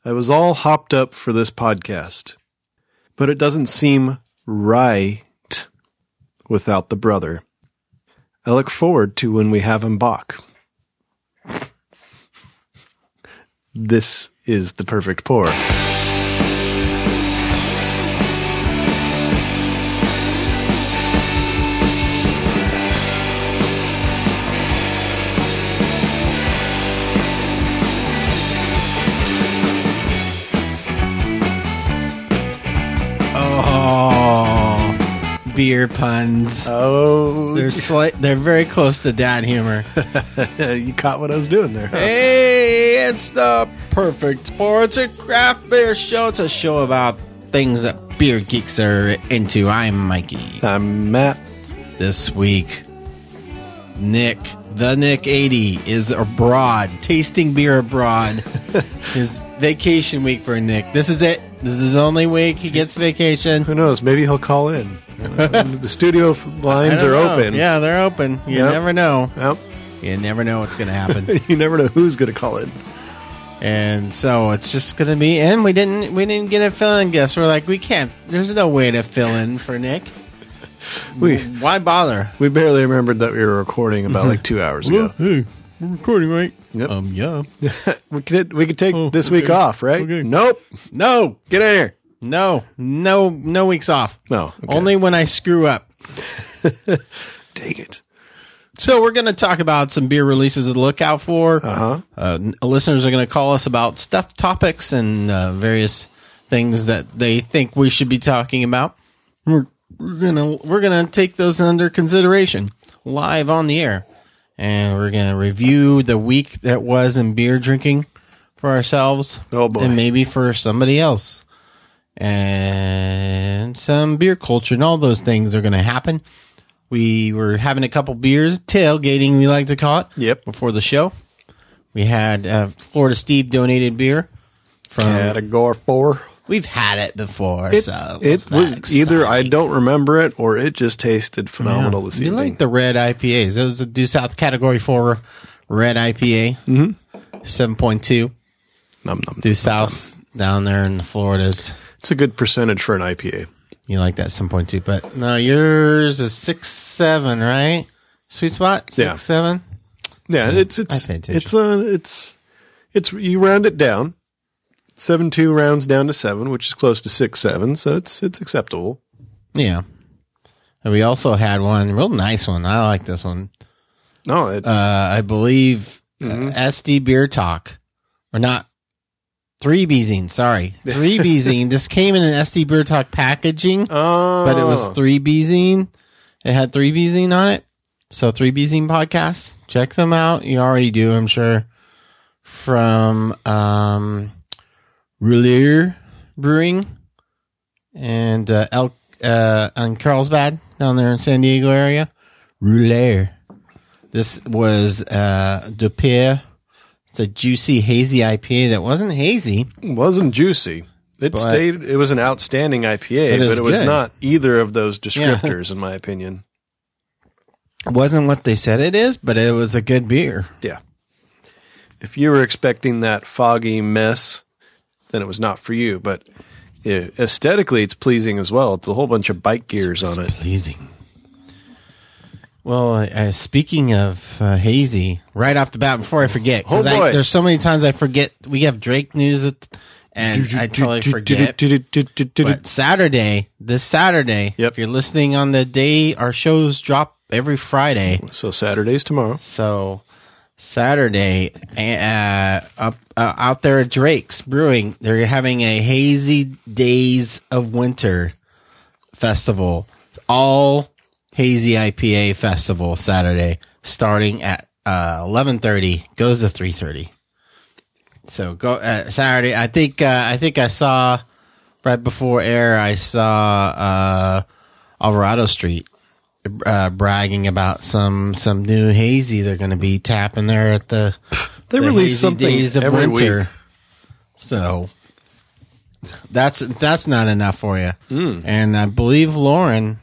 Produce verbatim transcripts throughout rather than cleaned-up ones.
I was all hopped up for this podcast, but it doesn't seem right without the brother. I look forward to when we have him back. This is the perfect pour. Beer puns. Oh, they're slight. They're very close to dad humor. You caught what I was doing there. Huh? Hey, it's the perfect pour. It's a craft beer show. It's a show about things that beer geeks are into. I'm Mikey. I'm Matt. This week, Nick, the Nick eighty, is abroad, tasting beer abroad. His vacation week for Nick. This is it. This is his only week he gets vacation. Who knows? Maybe he'll call in. The studio lines are know. open. Yeah, they're open. You yep. never know. Yep. You never know what's going to happen. You never know who's going to call in. And so it's just going to be. And we didn't. We didn't get a fill-in guest. We're like, we can't. There's no way to fill in for Nick. We why bother? We barely remembered that we were recording about like two hours ago. Hey, we're recording, right? Yep. Um. Yeah. we could. We could take oh, this okay. week off, right? Okay. Nope. No. Get in here. No. No. No weeks off. No. Okay. Only when I screw up. Dang it. So we're going to talk about some beer releases to look out for. Uh-huh. Uh, listeners are going to call us about stuff topics and uh, various things that they think we should be talking about. We're, we're gonna we're gonna take those under consideration live on the air, and we're gonna review the week that was in beer drinking for ourselves. Oh boy. And maybe for somebody else. And some beer culture and all those things are going to happen. We were having a couple beers, tailgating, we like to call it. Yep. Before the show, we had uh, Florida Steve donated beer from Category four. We've had it before, It, so it was either I don't remember it or it just tasted phenomenal yeah. this you evening. like the red I P As? It was a Due South Category four red I P A, mm-hmm. seven point two. Num, num, Due num, South num. down there in the Floridas. It's a good percentage for an I P A. You like that seven point two, but no, yours is six seven, right? Sweet spot, six Yeah. seven. Yeah, So it's it's I pay attention. it's uh it's it's you round it down. Seven two rounds down to seven, which is close to six seven, so it's it's acceptable. Yeah. And we also had one real nice one. I like this one. No, it, Uh, I believe Mhm. uh, S D Beer Talk, or not. Three Beezing, sorry. Three Beezing. This came in an S D Beer Talk packaging, oh, but it was Three Beezing. It had Three Beezing on it. So Three Beezing podcasts. Check them out. You already do, I'm sure. From um, Rouleur Brewing and uh, El uh, on Carlsbad down there in San Diego area. Rouleur. This was uh, De Pierre. It's a juicy, hazy I P A that wasn't hazy. It wasn't juicy. It But- stayed. It was an outstanding I P A, But it but was it was good. not either of those descriptors, in my opinion. It wasn't what they said it is, but it was a good beer. Yeah. If you were expecting that foggy mess, then it was not for you. But yeah, aesthetically, it's pleasing as well. It's a whole bunch of bike gears on it. Pleasing. Well, uh, speaking of uh, hazy, right off the bat, before I forget, because Oh, boy. there's so many times I forget. We have Drake news, at, and I totally forget. But Saturday, this Saturday, Yep. if you're listening on the day our shows drop every Friday, So Saturday's tomorrow. so Saturday, uh, up uh, out there at Drake's Brewing, they're having a Hazy Days of Winter festival. All Hazy I P A festival Saturday, starting at uh, eleven thirty, goes to three thirty. So go uh, Saturday. I think uh, I think I saw right before air. I saw uh, Alvarado Street uh, bragging about some some new hazy they're going to be tapping there at the. They the release Hazy something Days of every Winter. week. So that's that's not enough for you. Mm. And I believe Lauren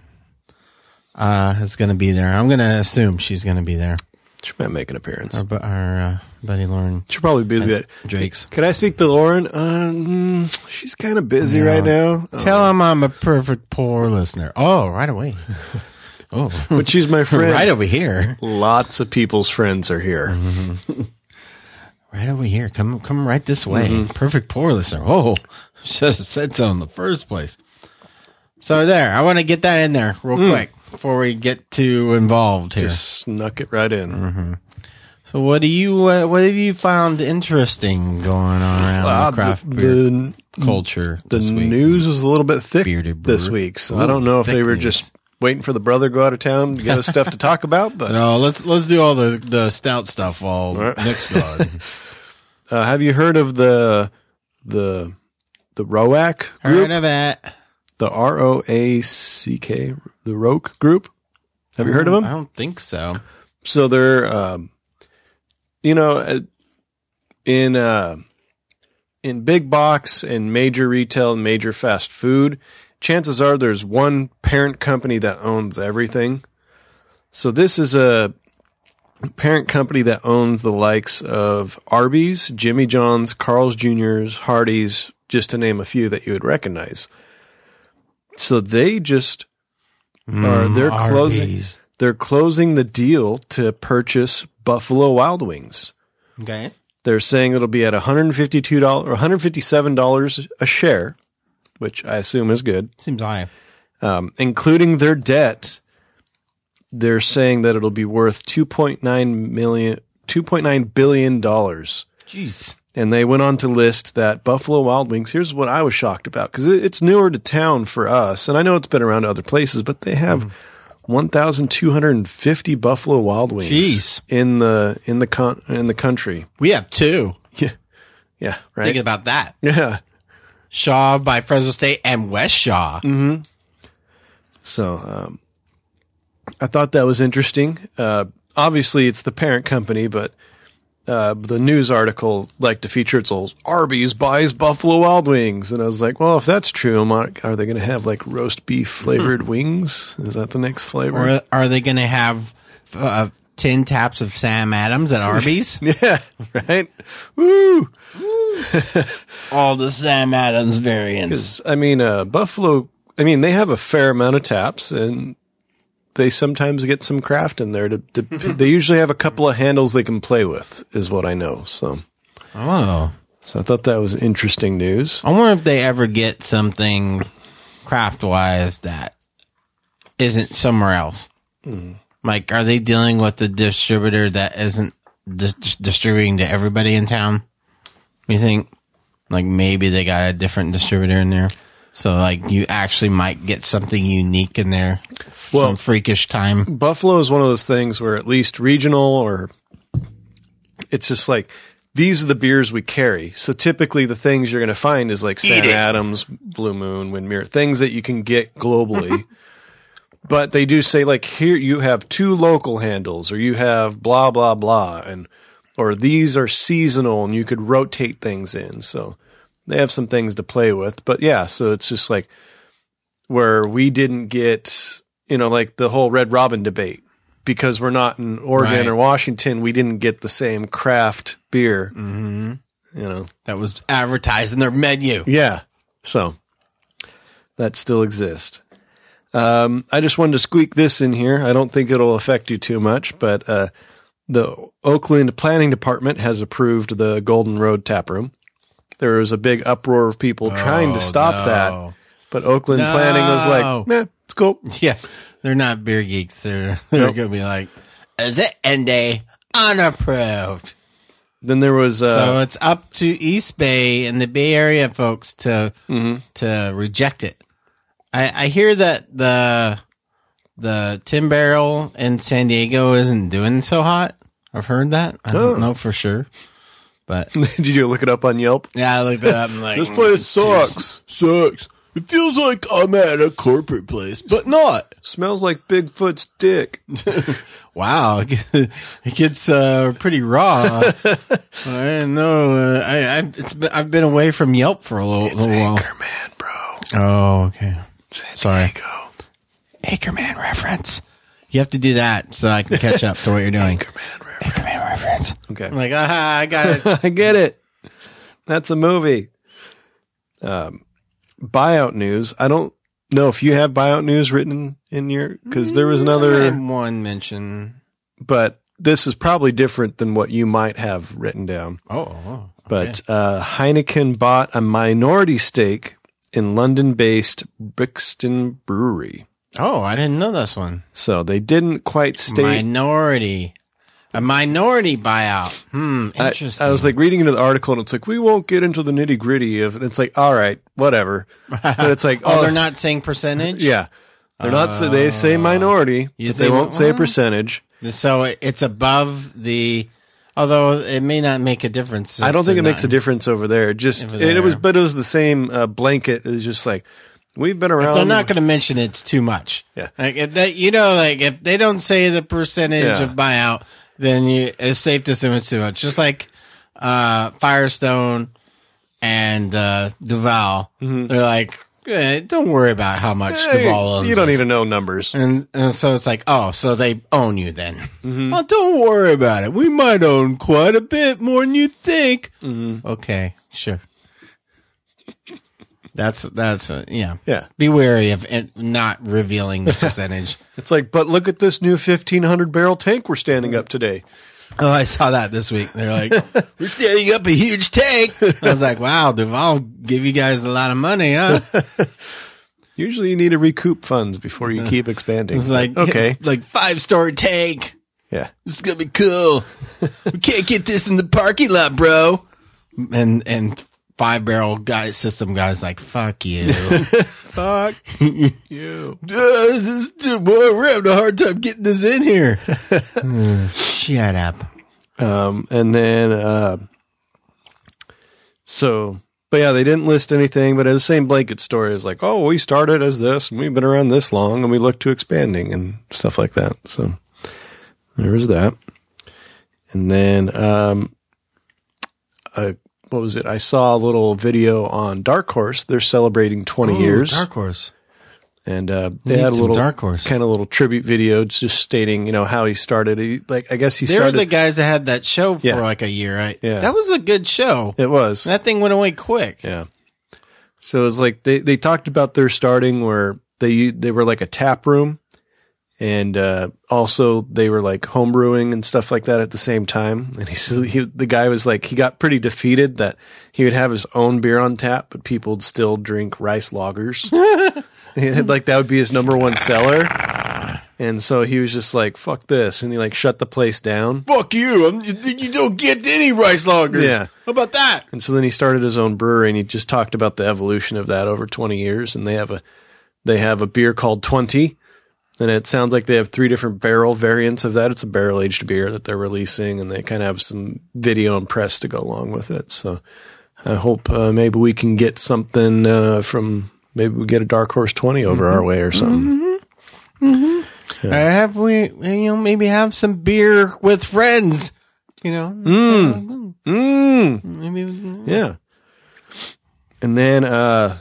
uh, is going to be there. I'm going to assume she's going to be there. She might make an appearance. Our, our uh, Buddy Lauren She's probably busy. At Drake's. Can I speak to Lauren? Um, she's kind of busy No. right now. Tell him I'm a perfect poor listener. Oh, right away. Oh, But she's my friend. right over here. Lots of people's friends are here. Mm-hmm. Right over here. Come, come right this way. Mm-hmm. Perfect poor listener. Oh, should have said so in the first place. So there, I want to get that in there real Mm. quick before we get too involved here. Just snuck it right in. Mm-hmm. So what do you, uh, what have you found interesting going on around Uh, the craft the, beer the culture the this week? news was a little bit thick Bearded this brewer. week, so Ooh, I don't know if thick they were news. just waiting for the brother to go out of town to get us stuff to talk about. But No, let's let's do all the, the stout stuff while right. Nick's gone. uh, have you heard of the the the R O A C group? Heard of it? The R O A C K, the R O C group. Have you heard of them? I don't think so. So they're, um, you know, uh, in uh, in big box and major retail and major fast food, chances are there's one parent company that owns everything. So this is a parent company that owns the likes of Arby's, Jimmy John's, Carl's Junior's, Hardee's, just to name a few that you would recognize. So they just are they're Mm, closing Arby's. they're closing the deal to purchase Buffalo Wild Wings. Okay. They're saying it'll be at one hundred fifty-two dollars or one hundred fifty-seven dollars a share, which I assume is good. Seems high. Um, including their debt, they're saying that it'll be worth two point nine million two point nine billion dollars. Jeez. And they went on to list that Buffalo Wild Wings, here's what I was shocked about, because it's newer to town for us, and I know it's been around to other places, but they have one thousand two hundred fifty Buffalo Wild Wings Jeez. in the in the con- in the country. We have two. Yeah, yeah, right. Think about that. Yeah. Shaw by Fresno State and West Shaw. Mm-hmm. So um, I thought that was interesting. Uh, obviously, it's the parent company, but uh, the news article liked to feature its old Arby's buys Buffalo Wild Wings. And I was like, well, if that's true, am I- are they going to have like roast beef flavored wings? Is that the next flavor? Or are they going to have uh, ten taps of Sam Adams at Arby's? Yeah, right? Woo! All the Sam Adams variants. Because, I mean, uh, Buffalo, I mean, they have a fair amount of taps, and they sometimes get some craft in there. To, to They usually have a couple of handles they can play with, is what I know. So, Oh. so I thought that was interesting news. I wonder if they ever get something craft-wise that isn't somewhere else. Mm. Like, are they dealing with the distributor that isn't dis- distributing to everybody in town? You think? Like, maybe they got a different distributor in there. So, like, you actually might get something unique in there. Well- Some freakish time. Buffalo is one of those things where at least regional, or it's just like, these are the beers we carry. So typically the things you're going to find is like Sam Adams, Blue Moon, Windmere, things that you can get globally. But they do say like, here you have two local handles, or you have blah, blah, blah. And, or these are seasonal and you could rotate things in. So they have some things to play with, but yeah, so it's just like where we didn't get, you know, like the whole Red Robin debate, because we're not in Oregon Right. or Washington, we didn't get the same craft beer, Mm-hmm. you know? That was advertised in their menu. Yeah. So that still exists. Um, I just wanted to squeak this in here. I don't think it'll affect you too much, but, uh, the Oakland Planning Department has approved the Golden Road Tap Room. There was a big uproar of people trying to stop no. that, but Oakland No. Planning was like, "Meh, it's cool." Yeah, they're not beer geeks. They're they're Nope. gonna be like, "Is it N D unapproved?" Then there was, uh, So it's up to East Bay and the Bay Area folks to mhm. to reject it. I, I hear that the the Tin Barrel in San Diego isn't doing so hot. I've heard that. I don't Oh. know for sure, but Did you look it up on Yelp? yeah, I looked it up and like This place sucks. Sucks. It feels like I'm at a corporate place, but not. Smells like Bigfoot's dick. Wow, it gets uh, pretty raw. I didn't know. Uh, I, I it's been, I've been away from Yelp for a little, It's little while. Anchorman, bro. Oh, okay. San Sorry. Diego. Anchorman reference. You have to do that so I can catch up to what you're doing. Anchorman reference. Anchorman reference. Okay. I'm like, aha, I got it. I get it. That's a movie. Um, buyout news. I don't know if you have buyout news written in your, because there was I another, had one mention. but this is probably different than what you might have written down. Oh, oh okay. But uh, Heineken bought a minority stake in London-based Brixton Brewery. Oh, I didn't know this one. So they didn't quite state. Minority. A minority buyout. Hmm, interesting. I, I was like reading into the article and it's like, we won't get into the nitty gritty of it. It's like, all right, whatever. But it's like, oh, oh, they're not saying percentage? Yeah. They're not, say they say minority, You but say they won't what? say percentage. So it's above the, although it may not make a difference. I don't think it not, makes a difference over there. It just, Over it, there. it was, but it was the same uh, blanket. It was just like, we've been around. They're not going to mention it's too much. Yeah. Like if that, you know, like if they don't say the percentage Yeah. of buyout, then you, it's safe to assume it's too much. Just like uh, Firestone and uh, Duval, Mm-hmm. they're like, eh, don't worry about how much Hey, Duval owns. you don't us. even know numbers. And, and so it's like, oh, so they own you then. Mm-hmm. Well, don't worry about it. We might own quite a bit more than you think. Mm-hmm. Okay, sure. That's, that's, uh, yeah. Yeah. Be wary of it not revealing the percentage. It's like, but look at this new fifteen hundred barrel tank we're standing up today. Oh, I saw that this week. They're like, we're standing up a huge tank. I was like, wow, Duval give you guys a lot of money, huh? Usually you need to recoup funds before you keep expanding. It's like, okay. like five story tank. Yeah. This is gonna be cool. We can't get this in the parking lot, bro. And and five barrel guy system guys like, fuck you. Fuck you. Uh, this, dude, boy, we're having a hard time getting this in here. Uh, shut up. Um, and then, uh, so, but yeah, they didn't list anything, but it was the same blanket story. It's like, oh, we started as this and we've been around this long and we look to expanding and stuff like that. So there was that. And then, um, uh, what was it? I saw a little video on Dark Horse. They're celebrating twenty Ooh, years. Dark Horse. And uh, We they need had a some little Dark Horse. kind of little tribute video just stating, you know, how he started. He, like, I guess he They were started. the guys that had that show for Yeah. like a year, right? Yeah. That was a good show. it was. That thing went away quick. Yeah. So it was like they, they talked about their starting where they they were like a tap room, and uh, also they were like homebrewing and stuff like that at the same time. And he said he, the guy was like he got pretty defeated that he would have his own beer on tap, but people would still drink rice lagers. He had, like that would be his number one seller. And so he was just like, fuck this. And he like shut the place down. Fuck you. I'm, you, you don't get any rice loggers. Yeah. How about that? And so then he started his own brewery and he just talked about the evolution of that over twenty years. And they have a, they have a beer called twenty. And it sounds like they have three different barrel variants of that. It's a barrel aged beer that they're releasing and they kind of have some video and press to go along with it. So I hope uh, maybe we can get something uh, from, maybe we get a Dark Horse twenty over mm-hmm. our way or something. Mm-hmm. Mm-hmm. Yeah. Uh, have we, you know, maybe have some beer with friends, you know? Mm. Mm. Maybe. Yeah. And then, uh,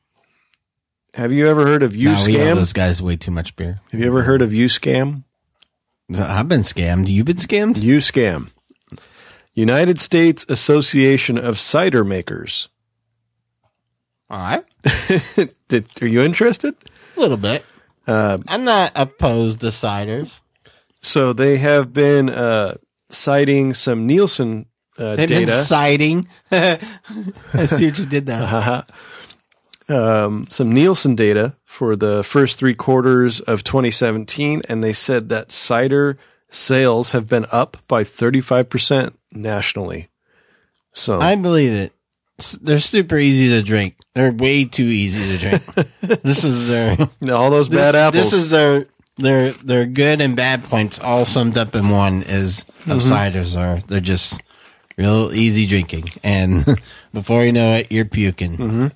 have you ever heard of U Nah, we owe Scam? those guys way too much beer. Have you ever heard of U Scam? I've been scammed. You've been scammed? U Scam. United States Association of Cider Makers. All right. Did, are you interested? A little bit. Uh, I'm not opposed to ciders. So they have been uh, citing some Nielsen uh, They've data. been citing. I see what you did there. Uh-huh. Um, some Nielsen data for the first three quarters of twenty seventeen, and they said that cider sales have been up by thirty-five percent nationally. So I believe it. They're super easy to drink. They're way too easy to drink. This is their all those bad this, apples. This is their their their good and bad points all summed up in one. Is of mm-hmm. ciders are they're just real easy drinking, and before you know it, you're puking. Mm-hmm.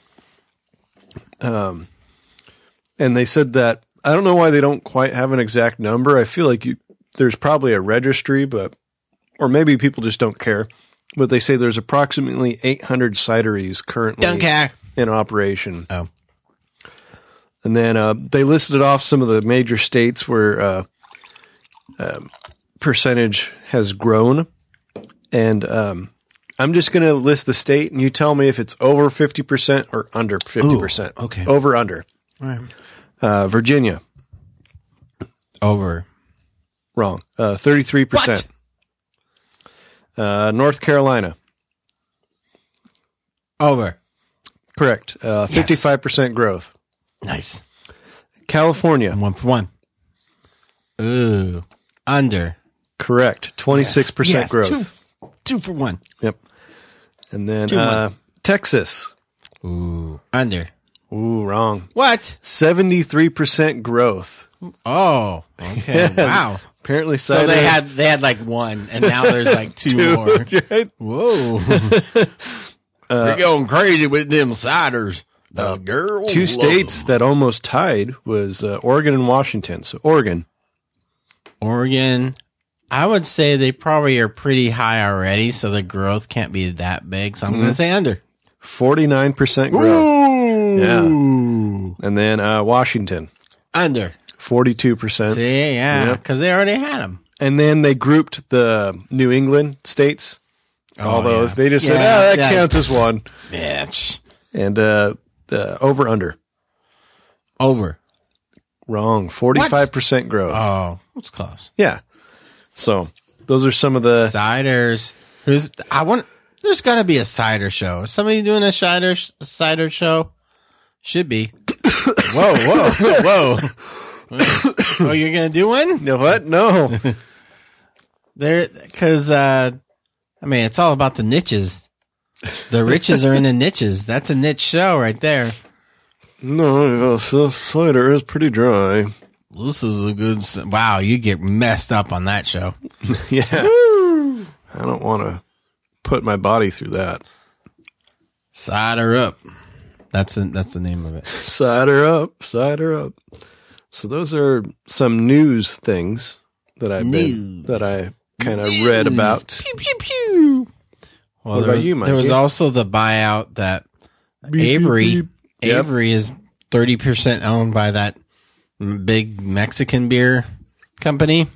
Um, and they said that I don't know why they don't quite have an exact number. I feel like you there's probably a registry, but or maybe people just don't care. But they say there's approximately eight hundred cideries currently Don't care. in operation. Oh. And then uh, they listed off some of the major states where uh, uh, percentage has grown. And um, I'm just going to list the state, and you tell me if it's over fifty percent or under fifty percent. Ooh, okay. Over, under. All right. Uh, Virginia. Over. Wrong. Uh, thirty-three percent. What? Uh, North Carolina. Over. Correct. Uh, fifty-five percent growth. Nice. California. One for one. Ooh. Under. Correct. twenty-six percent Yes, growth. Two, two for one. Yep. And then Two, uh, Texas. Ooh. Under. Ooh, wrong. What? seventy-three percent growth. Oh. Okay. Wow. Apparently So cider. they had they had like one, and now there's like two, Two, more. right? Whoa. They're going crazy with them ciders. The girl. Two love states 'em. that almost tied was uh, Oregon and Washington. So Oregon. Oregon. I would say they probably are pretty high already, so the growth can't be that big. So I'm going to say under. forty-nine percent growth. Ooh. Yeah. And then uh, Washington. Under. forty-two percent. See, yeah, Yep. because they already had them. And then they grouped the New England states. All Oh, those. yeah. They just said, Yeah, ah, that yeah. counts as one. Yeah. psh. And uh, uh, over under. Over. Wrong. forty-five percent growth. Oh, that's close. Yeah. So those are some of the. Ciders. Who's I want? There's got to be a cider show. Is somebody doing a cider cider show? Should be. Whoa, whoa, whoa! Oh, you're gonna do one? No, what? No. There, because uh, I mean, it's all about the niches. The riches are in the niches. That's a niche show right there. No, uh, so cider is pretty dry. This is a good. s- Wow, you get messed up on that show. Yeah. I don't want to put my body through that. Cider up. That's the, that's the name of it. Cider up, cider up. So those are some news things that I've been, News. that I kind of read about. Pew pew pew. Well, What there about was, you, Mike? There was also the buyout that Beep, Avery beep, beep. Yep. Avery is thirty percent owned by that m- big Mexican beer company.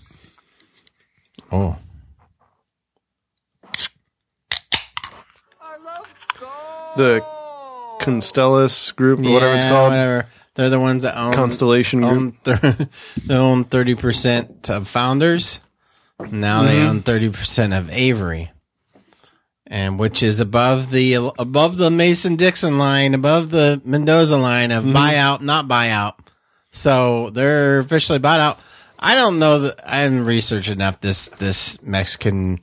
Oh, The Constellus Group, or whatever it's Yeah, called. Whatever. They're the ones that own Constellation Group. own thir- they own thirty percent of Founders. Now they Mm-hmm. own thirty percent of Avery, and which is above the above the Mason Dixon line, above the Mendoza line of Mm-hmm. buyout, not buyout. So they're officially bought out. I don't know that I haven't researched enough this this Mexican.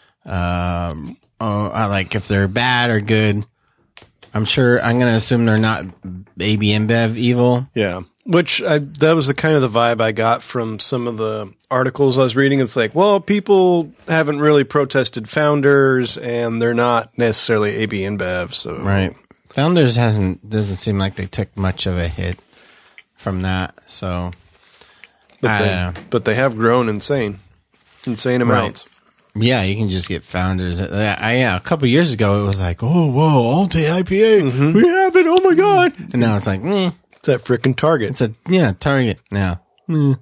Um, oh, I like if they're bad or good. I'm sure. I'm going to assume they're not A B InBev evil. Yeah. Which I, that was the kind of the vibe I got from some of the articles I was reading. It's like, well, people haven't really protested Founders, and they're not necessarily A B InBev. So Right. Founders hasn't doesn't seem like they took much of a hit from that. So but I they, don't know. but they have grown insane, insane amounts. Yeah, you can just get Founders. I, I, yeah, a couple years ago it was like, oh whoa, Alt-A I P A, we have it. Oh my god! And now it's like, meh. It's that freaking Target. It's a yeah Target now. Meh.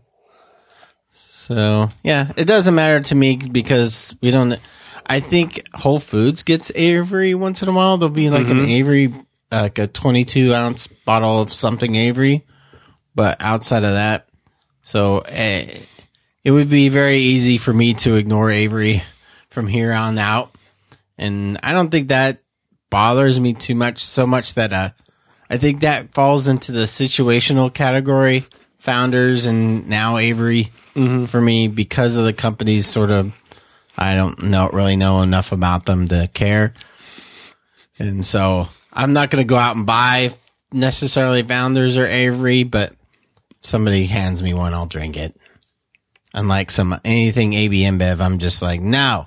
So yeah, it doesn't matter to me because we don't. I think Whole Foods gets Avery once in a while. There'll be like an Avery, like a twenty-two ounce bottle of something Avery, but outside of that, so eh, it would be very easy for me to ignore Avery from here on out, and I don't think that bothers me too much. So much that uh, I think that falls into the situational category. Founders and now Avery for me because of the company's sort of. I don't know really know enough about them to care. And so I'm not going to go out and buy necessarily Founders or Avery, but if somebody hands me one, I'll drink it. Unlike some anything A B InBev, I'm just like, no.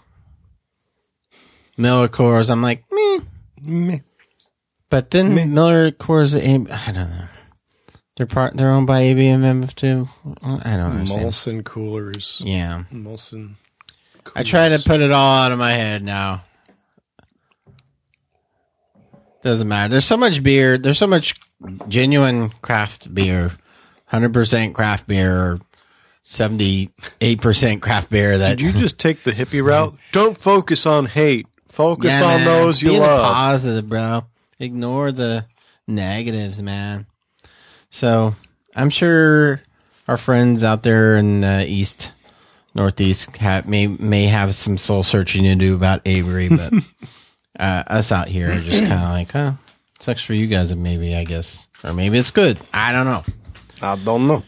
Miller Coors, I'm like, meh. Meh. But then Meh. Miller Coors, I don't know. They're part. They're owned by A B InBev too. I don't understand. Molson coolers. Yeah. Molson. I try to put it all out of my head now. Doesn't matter. There's so much beer. There's so much genuine craft beer, one hundred percent craft beer, or seventy-eight percent craft beer. That Did you just take the hippie route? Don't focus on hate. Focus Yeah, on man. those you Be love. positive, bro. Ignore the negatives, man. So I'm sure our friends out there in the east, northeast, have, may may have some soul searching to do about Avery, but uh, us out here are just kind of like, huh, sucks for you guys, maybe, I guess, or maybe it's good. I don't know. I don't know.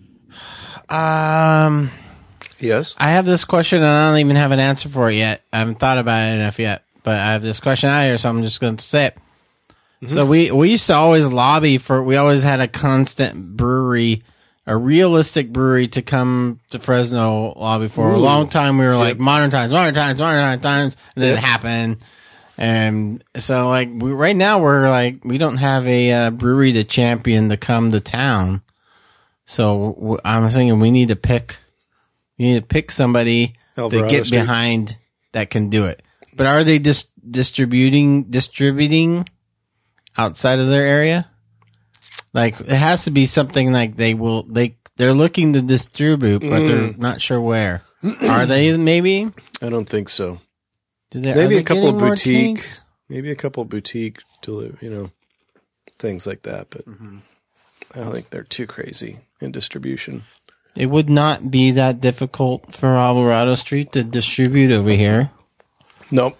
Um. Yes. I have this question and I don't even have an answer for it yet. I haven't thought about it enough yet, but I have this question out here, so I'm just going to say it. Mm-hmm. So we, we used to always lobby for, we always had a constant brewery, a realistic brewery to come to Fresno lobby for. Ooh. A long time we were like, Yep. modern times, modern times, modern times, and then Yep. it happened. And so like we, right now we're like, we don't have a uh, brewery to champion to come to town. So w- I'm thinking we need to pick, you need to pick somebody Alvarado to get Street. behind that can do it. But are they dis- distributing distributing outside of their area? Like it has to be something like they will they they're looking to distribute, but they're not sure where. Are they? Maybe. I don't think so. Do they, Maybe are a they couple getting of more boutique, tanks? maybe a couple of boutique, deli- you know, things like that. But I don't think they're too crazy in distribution. It would not be that difficult for Alvarado Street to distribute over here. Nope.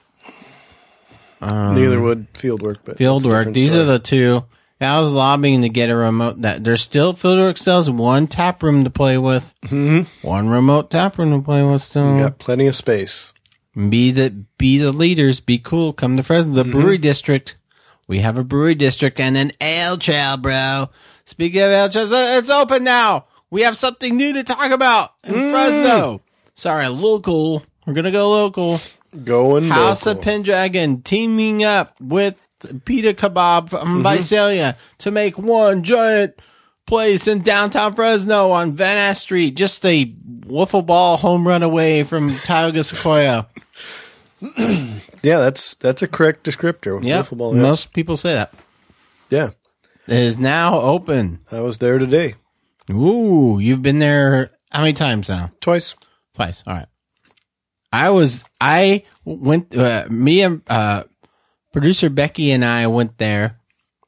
Um, Neither would Fieldwork, but Fieldwork. that's a different These story. are the two. I was lobbying to get a remote. That there's still Fieldwork still has one tap room to play with. Mm-hmm. One remote tap room to play with. Still, We got plenty of space. be the be the leaders. Be cool. Come to Fresno, the brewery district. We have a brewery district and an ale trail, bro. Speaking of ale trails, it's open now. We have something new to talk about in Mm. Fresno. Sorry, local. We're gonna go local. Going House local. of Pendragon teaming up with Pita Kebab from Mm-hmm. Visalia to make one giant place in downtown Fresno on Van Ness Street, just a wiffle ball home run away from Tioga Sequoia. Yeah, that's that's a correct descriptor. Yeah, Wiffle ball, yeah. most people say that. yeah, It is now open. I was there today Ooh, you've been there how many times now? twice. Twice. All right. I was, I went, uh, me and, uh, producer Becky and I went there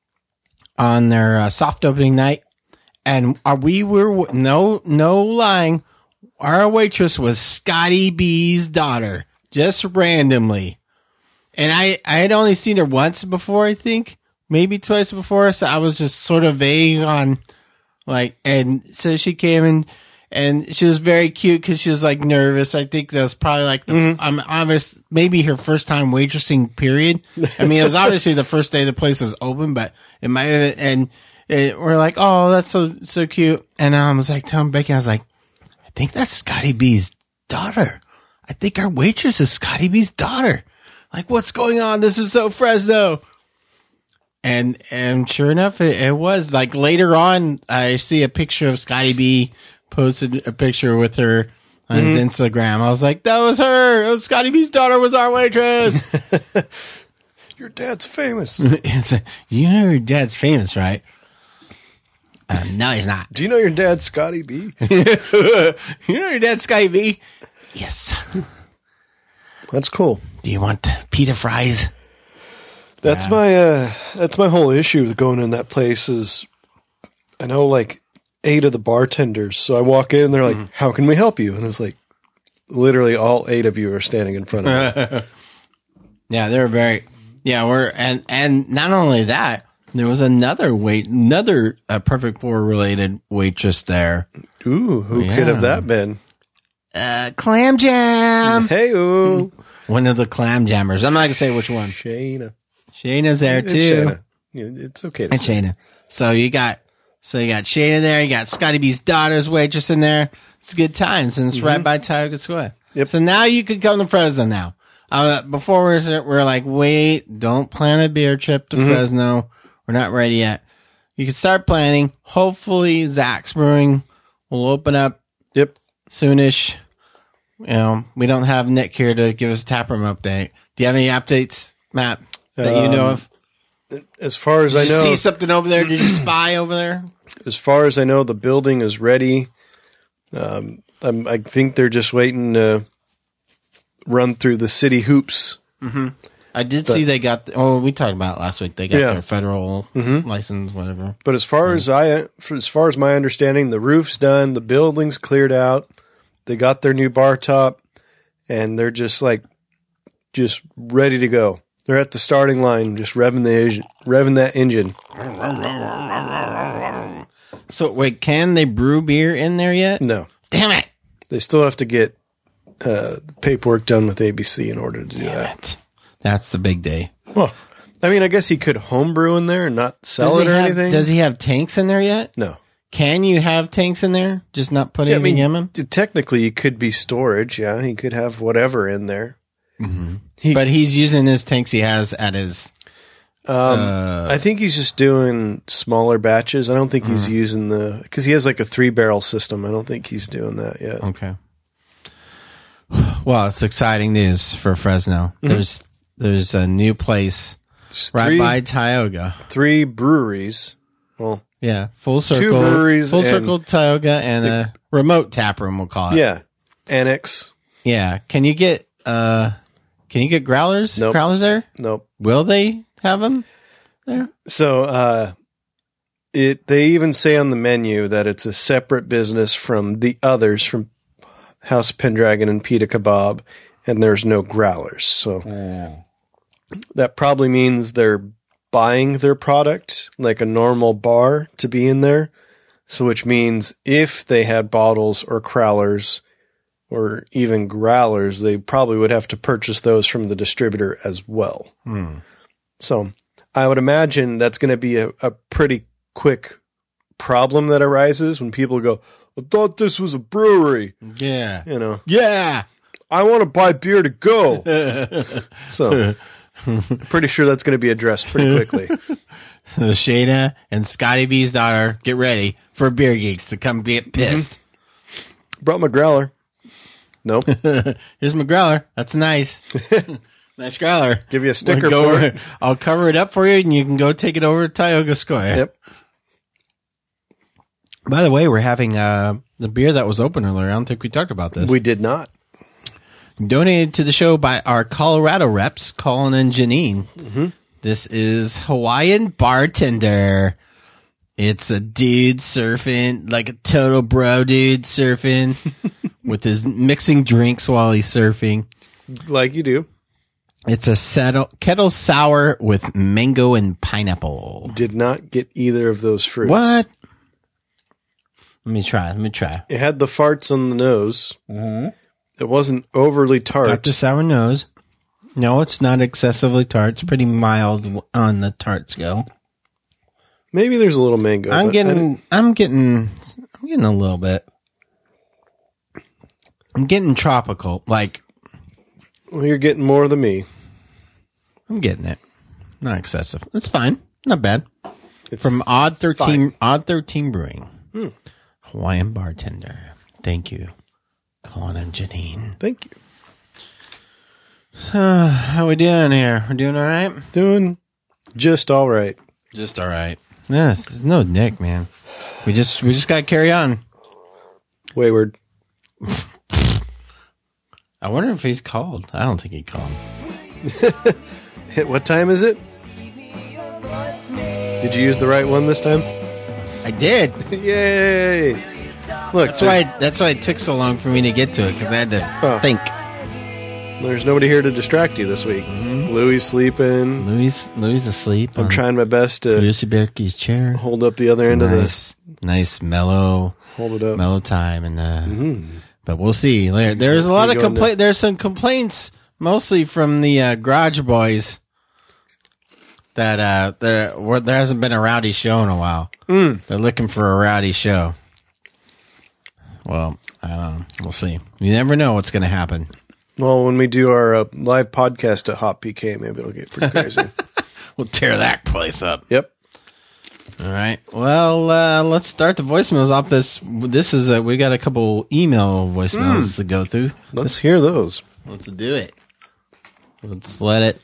on their uh, soft opening night, and uh, we were, no, no lying, our waitress was Scotty B's daughter, just randomly. And I, I had only seen her once before, I think, maybe twice before, so I was just sort of vague on, like, and so she came in, and she was very cute because she was like nervous. I think that was probably like the, mm-hmm. I'm obvious, maybe her first time waitressing period. I mean, it was obviously the first day the place was open, but it might have, and it, we're like, oh, that's so, so cute. And I was like, telling Becky, I was like, I think that's Scotty B's daughter. I think our waitress is Scotty B's daughter. Like, what's going on? This is so Fresno. And, and sure enough, it, it was like later on, I see a picture of Scotty B posted a picture with her on mm-hmm. his Instagram. I was like, that was her. It was Scotty B's daughter was our waitress. Your dad's famous. You know your dad's famous, right? Uh, no, he's not. Do you know your dad's Scotty B? You know your dad's Scotty B? Yes. That's cool. Do you want pita fries? That's yeah. my uh, that's my whole issue with going in that place is I know like eight of the bartenders. So I walk in and they're like, mm-hmm. how can we help you? And it's like literally all eight of you are standing in front of me. Yeah, they're very yeah, we're and and not only that, there was another wait another uh, Perfect Four related waitress there. Ooh, who yeah. could have that been? Uh, Clam Jam. Hey, ooh. One of the Clam Jammers. I'm not going to say which one. Shayna. Shayna's there it's too. Shayna. Yeah, it's okay to and say. Shayna. So you got, so you got Shayna there. You got Scotty B's daughter's waitress in there. It's a good time since it's mm-hmm. right by Tioga Square. Yep. So now you could come to Fresno now. Uh, before we're, we're like, wait, don't plan a beer trip to mm-hmm. Fresno. We're not ready yet. You can start planning. Hopefully Zach's Brewing will open up. Yep. Soonish. You know, we don't have Nick here to give us a taproom update. Do you have any updates, Matt, that um, you know of? as far as Did I you know, see something over there? Did you spy over there? as far as I know, the building is ready. Um, I'm, I think they're just waiting to run through the city hoops. Mm-hmm. I did but, see they got. The, oh, we talked about it last week. They got yeah. their federal mm-hmm. license, whatever. But as far yeah. as I, for, as far as my understanding, the roof's done, the building's cleared out. They got their new bar top, and they're just like, just ready to go. They're at the starting line, just revving the engine, revving that engine. So wait, can they brew beer in there yet? No. Damn it! They still have to get uh, paperwork done with A B C in order to do Damn that. It. That's the big day. Well, I mean, I guess he could homebrew in there and not sell does it or have, anything. Does he have tanks in there yet? No. Can you have tanks in there? Just not put yeah, anything I mean, in them? t- technically, it could be storage. Yeah, he could have whatever in there. Mm-hmm. He, but he's using his tanks he has at his... Um, uh, I think he's just doing smaller batches. I don't think he's mm. using the... Because he has like a three-barrel system. I don't think he's doing that yet. Okay. Well, it's exciting news for Fresno. Mm-hmm. There's there's a new place there's right three, by Tioga. Three breweries. Well, yeah, full circle. Two breweries. Full circle Tioga and the, a remote tap room, we'll call it. Yeah. Annex. Yeah. Can you get uh, can you get growlers? Nope. Growlers there? Nope. Will they have them there? So, uh, it they even say on the menu that it's a separate business from the others from House of Pendragon and Pita Kebab, and there's no growlers. So mm. that probably means they're buying their product like a normal bar to be in there. So which means if they had bottles or crowlers or even growlers, they probably would have to purchase those from the distributor as well. Mm. So I would imagine that's going to be a, a pretty quick problem that arises when people go, I thought this was a brewery. Yeah. You know. Yeah. I want to buy beer to go. So, pretty sure that's going to be addressed pretty quickly. So Shayna and Scotty B's daughter get ready for Beer Geeks to come get pissed. Mm-hmm. Brought my growler. Nope. Here's my growler. That's nice. Nice growler. Give you a sticker we'll for over, it. I'll cover it up for you, and you can go take it over to Tioga Square. Yep. By the way, we're having uh, the beer that was open earlier. I don't think we talked about this. We did not. Donated to the show by our Colorado reps, Colin and Janine. Mm-hmm. This is Hawaiian Bartender. It's a dude surfing, like a total bro dude surfing with his mixing drinks while he's surfing. Like you do. It's a settle, kettle sour with mango and pineapple. Did not get either of those fruits. What? Let me try. Let me try. It had the farts on the nose. Mm-hmm. It wasn't overly tart. Got the sour nose. No, it's not excessively tart. It's pretty mild on the tarts go. Maybe there's a little mango. I'm getting. I'm getting. I'm getting a little bit. I'm getting tropical. Like, well, you're getting more than me. I'm getting it. Not excessive. It's fine. Not bad. It's From Odd thirteen. fine. Odd thirteen Brewing. Hmm. Hawaiian Bartender. Thank you, Colin and Janine. Thank you. Uh, how we doing here? We're doing all right? Doing just all right. Just all right. Yeah, there's no Nick, man. We just we just got to carry on. Wayward. I wonder if he's called. I don't think he called. What time is it? Did you use the right one this time? I did. Yay! Look, that's why that's why it took so long for me to get to it, because I had to oh. think. There's nobody here to distract you this week. Mm-hmm. Louie's sleeping. Louis Louis asleep. I'm trying my best to Lucy Berkey's chair. Hold up the other it's end nice, of the nice mellow. Hold it up. Mellow time and uh, mm-hmm. But we'll see. There, there's a lot of complaint. There's some complaints, mostly from the uh, Garage Boys. That uh, there where there hasn't been a rowdy show in a while. Mm. They're looking for a rowdy show. Well, I don't know. We'll see. You never know what's going to happen. Well, when we do our uh, live podcast at Hot P K, maybe it'll get pretty crazy. We'll tear that place up. Yep. All right. Well, uh, let's start the voicemails off. This this is a, we got a couple email voicemails mm. to go through. Let's hear those. Let's do it. Let's let it.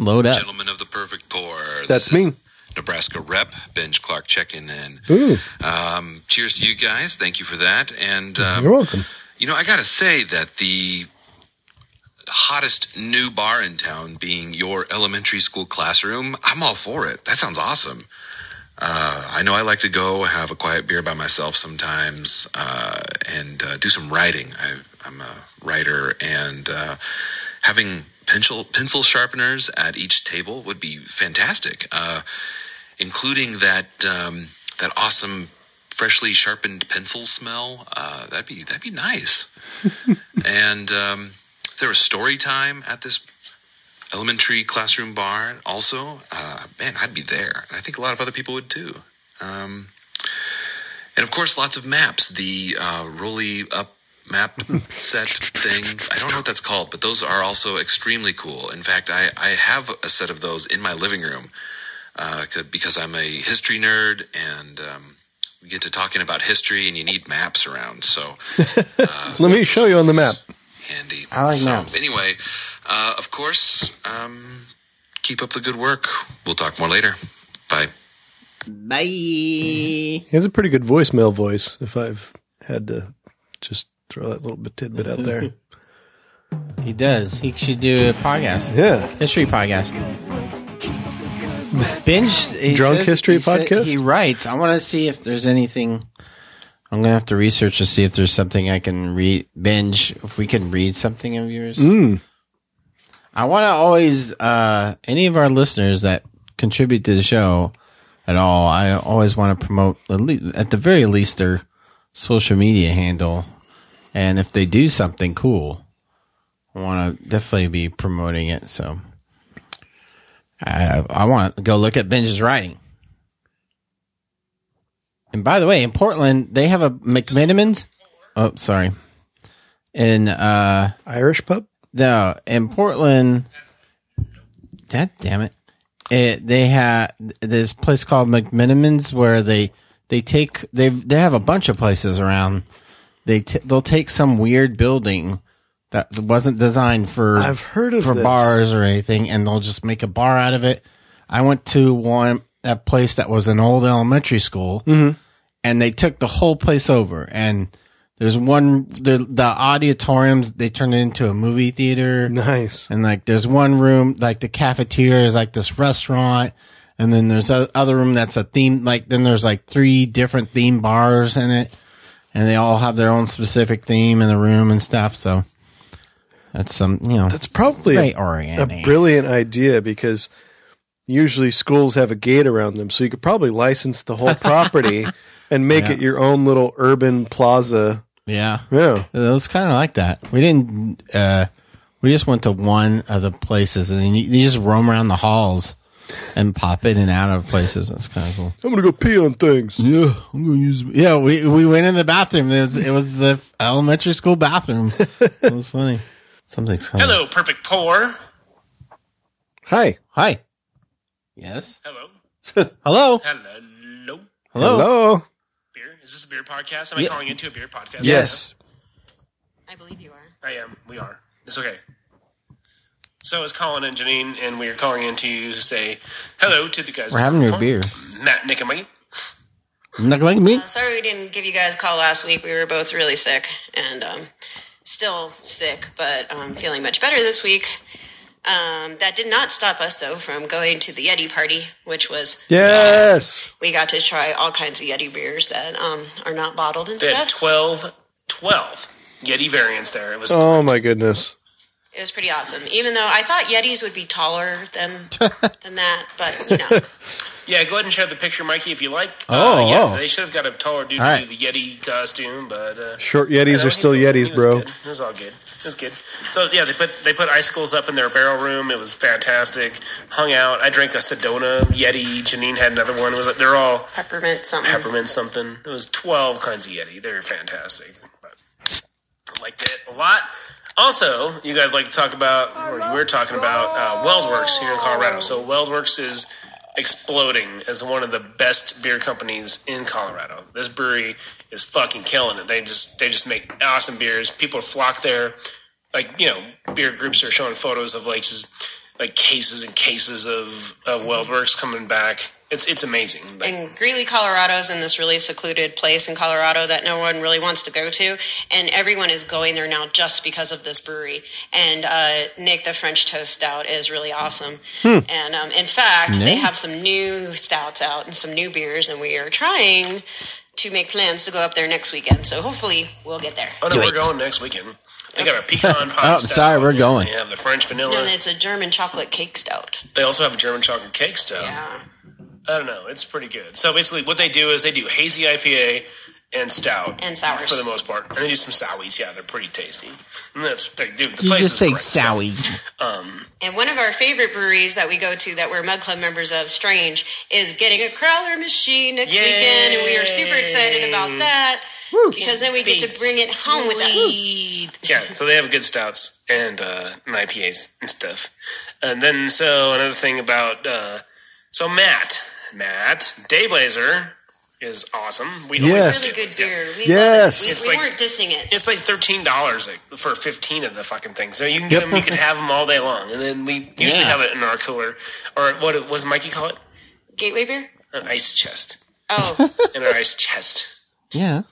Load up. Gentlemen of the Perfect Pour. That's This is me. Nebraska rep, Benj Clark checking in. Ooh. Um, cheers to you guys. Thank you for that. And um, You're welcome. You know, I got to say that the hottest new bar in town being your elementary school classroom, I'm all for it. That sounds awesome. Uh, I know I like to go have a quiet beer by myself sometimes uh, and uh, do some writing. I, I'm a writer, and uh, having pencil pencil sharpeners at each table would be fantastic, uh, including that um, that awesome freshly sharpened pencil smell. Uh, that'd be that'd be nice. And um, if there was story time at this elementary classroom bar also, uh, man, I'd be there. And I think a lot of other people would too. Um, and of course, lots of maps. The uh, rolly up map set thing. I don't know what that's called, but those are also extremely cool. In fact, I, I have a set of those in my living room uh, because I'm a history nerd, and um, we get to talking about history, and you need maps around. So uh, Let me show you on the map. Handy. I like so, maps. Anyway, uh, of course, um, keep up the good work. We'll talk more later. Bye. Bye. He has a pretty good voicemail voice, if I've had to just throw that little bit tidbit out there. He does. He should do a podcast. Yeah. History podcast. Binge. he Drunk says- history he said- podcast? He writes. I want to see if there's anything. I'm going to have to research to see if there's something I can read. Binge, if we can read something of yours. Mm. I want to always, uh, any of our listeners that contribute to the show at all, I always want to promote, at, le- at the very least, their social media handle. And if they do something cool, I want to definitely be promoting it. So I, I want to go look at Ben's writing. And by the way, in Portland, they have a McMenamins. Oh, sorry. In, uh, Irish pub? no, in Portland, God damn it. It, they have this place called McMenamins where they, they take, they they have a bunch of places around. They, t- they'll take some weird building that wasn't designed for, I've heard of for this. bars or anything, and they'll just make a bar out of it. I went to one, that place that was an old elementary school, Mm-hmm. and they took the whole place over. And there's one, the, the auditoriums, they turned it into a movie theater. Nice. And like, there's one room, like the cafeteria is like this restaurant. And then there's a other room that's a theme, like, then there's like three different theme bars in it. And they all have their own specific theme in the room and stuff. So that's some, you know, That's probably very a, oriented. a brilliant idea, because usually schools have a gate around them. So you could probably license the whole property and make Yeah. it your own little urban plaza. Yeah. Yeah. It was kind of like that. We didn't, uh, we just went to one of the places, and then you, you just roam around the halls and pop in and out of places. That's kind of cool. I'm going to go pee on things. Yeah, I'm gonna use. Yeah, we we went in the bathroom. It was it was the elementary school bathroom. It was funny. Something's coming. Hello, Perfect Pour. Hi. Hi. Yes. Hello. Hello. Hello. Hello. Hello. Beer? Is this a beer podcast? Am I Yeah. calling into a beer podcast? Yes. I believe you are. I am. We are. It's okay. So it's Colin and Janine, and we are calling in to say hello to the guys. We're having your beer. Matt, Nick, and Mikey. Not gonna make me. Uh, sorry we didn't give you guys a call last week. We were both really sick and um, still sick, but um, feeling much better this week. Um, that did not stop us, though, from going to the Yeti party, which was Yes. we got to try all kinds of Yeti beers that um, are not bottled and They had stuff. twelve, twelve Yeti variants there. It was Oh my goodness. It was pretty awesome, even though I thought Yetis would be taller than than that, but you know. Yeah, go ahead and share the picture, Mikey, if you like. Oh, uh, yeah, oh. they should have got a taller dude All to right. do the Yeti costume, but uh, Short Yetis yeah, are he still felt- Yetis, he was bro. good. It was all good. It was good. So yeah, they put they put icicles up in their barrel room. It was fantastic. Hung out. I drank a Sedona Yeti. Janine had another one. It was like they're all Peppermint something. peppermint something. It was twelve kinds of Yeti. They were fantastic. But I liked it a lot. Also, you guys like to talk about, or you were talking about, uh, Weldworks here in Colorado. So Weldworks is exploding as one of the best beer companies in Colorado. This brewery is fucking killing it. They just they just make awesome beers. People flock there. Like, you know, beer groups are showing photos of like just like cases and cases of, of WeldWorks coming back. It's it's amazing. Like, And Greeley, Colorado is in this really secluded place in Colorado that no one really wants to go to. And everyone is going there now just because of this brewery. And uh, Nick, the French Toast Stout, is really awesome. Hmm. And um, in fact, Nick? they have some new stouts out and some new beers. And we are trying to make plans to go up there next weekend. So hopefully we'll get there. oh no, Do we're it. going next weekend. They got a pecan pie Oh, stout. sorry, we're and going. They have the French vanilla. And it's a German chocolate cake stout. They also have a German chocolate cake stout. Yeah. I don't know. It's pretty good. So basically, what they do is they do hazy I P A and stout And sours. for the most part, and they do some souries. Yeah, they're pretty tasty. And that's they do. The You place just is say great. So, Sowie. And one of our favorite breweries that we go to that we're Mud Club members of, Strange, is getting a crowler machine next Yay! weekend, and we are super excited about that because then we get to bring it home with us. yeah, so they have good stouts and uh, and I P As and stuff. And then so another thing about uh, so Matt, Matt Dayblazer is awesome. We always Yes. have- Really good beer. We Yes. love it. It's We, we like- weren't dissing it. It's like thirteen dollars for fifteen of the fucking thing. So you can get them. You can have them all day long. And then we usually Yeah. have it in our cooler, or what what does Mikey call it? Gateway beer? An ice chest. Oh, In our ice chest. Yeah.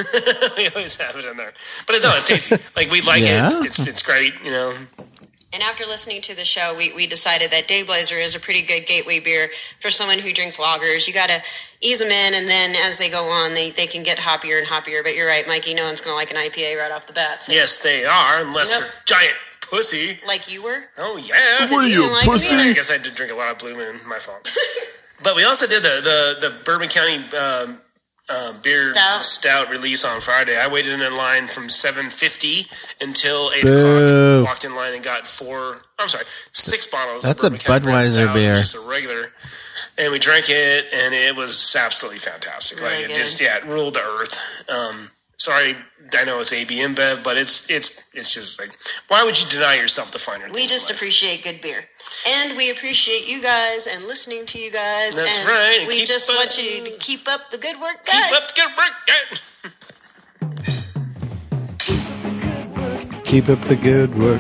We always have it in there. But it's not. It's tasty. Like we like Yeah. it. It's, it's it's great. You know. and after listening to the show, we, we decided that Dayblazer is a pretty good gateway beer for someone who drinks lagers. You got to ease them in, and then as they go on, they, they can get hoppier and hoppier. But you're right, Mikey, no one's going to like an I P A right off the bat. So, Yes, they are. Unless Nope. they're giant pussy. like you were? Oh yeah. What are you, like pussy? me I either. guess I did drink a lot of Blue Moon. My fault. But we also did the the, the Bourbon County um, uh, beer Stout. stout release on Friday. I waited in line from seven fifty until eight Boo. o'clock. Walked in line and got four. I'm sorry, six bottles. That's of a Bourbon County Red Budweiser Stout, beer. Just a regular. And we drank it, and it was absolutely fantastic. Really like it good. just yeah, it ruled the earth. Um, sorry, I know it's A B InBev, but it's it's it's just like, why would you deny yourself the finer We things just in life? appreciate good beer. And we appreciate you guys and listening to you guys. That's and right. And We keep just up- want you to keep up the good work, guys. Keep up the good work. Keep up the good work.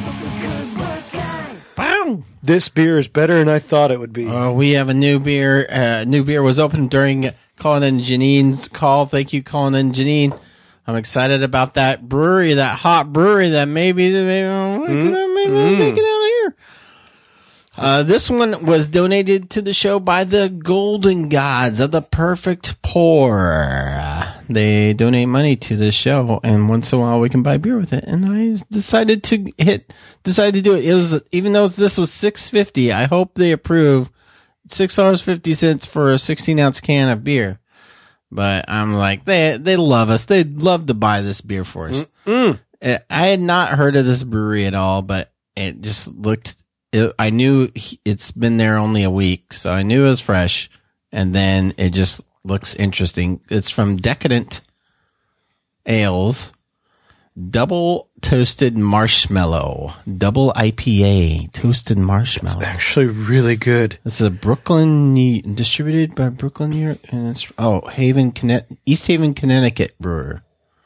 Wow. This beer is better than I thought it would be. Uh, we have a new beer. Uh, new beer was opened during Colin and Janine's call. Thank you, Colin and Janine. I'm excited about that brewery, that hot brewery that maybe, maybe, maybe we'll make it out here. Uh, this one was donated to the show by the Golden Gods of the Perfect Pour. Uh, they donate money to this show, and once in a while we can buy beer with it. And I decided to hit, decided to do it. It was, even though this was six fifty, I hope they approve six dollars and fifty cents for a sixteen ounce can of beer. But I'm like, they they love us. They'd love to buy this beer for us. Uh, I had not heard of this brewery at all, but it just looked. It, I knew he- it's been there only a week, so I knew it was fresh. And then it just looks interesting. It's from Decadent Ales, Double Toasted Marshmallow, Double I P A, Toasted Marshmallow. Actually, really good. It's a Brooklyn, New- distributed by Brooklyn, New York, and it's oh Haven, Conne- East Haven, Connecticut brewer.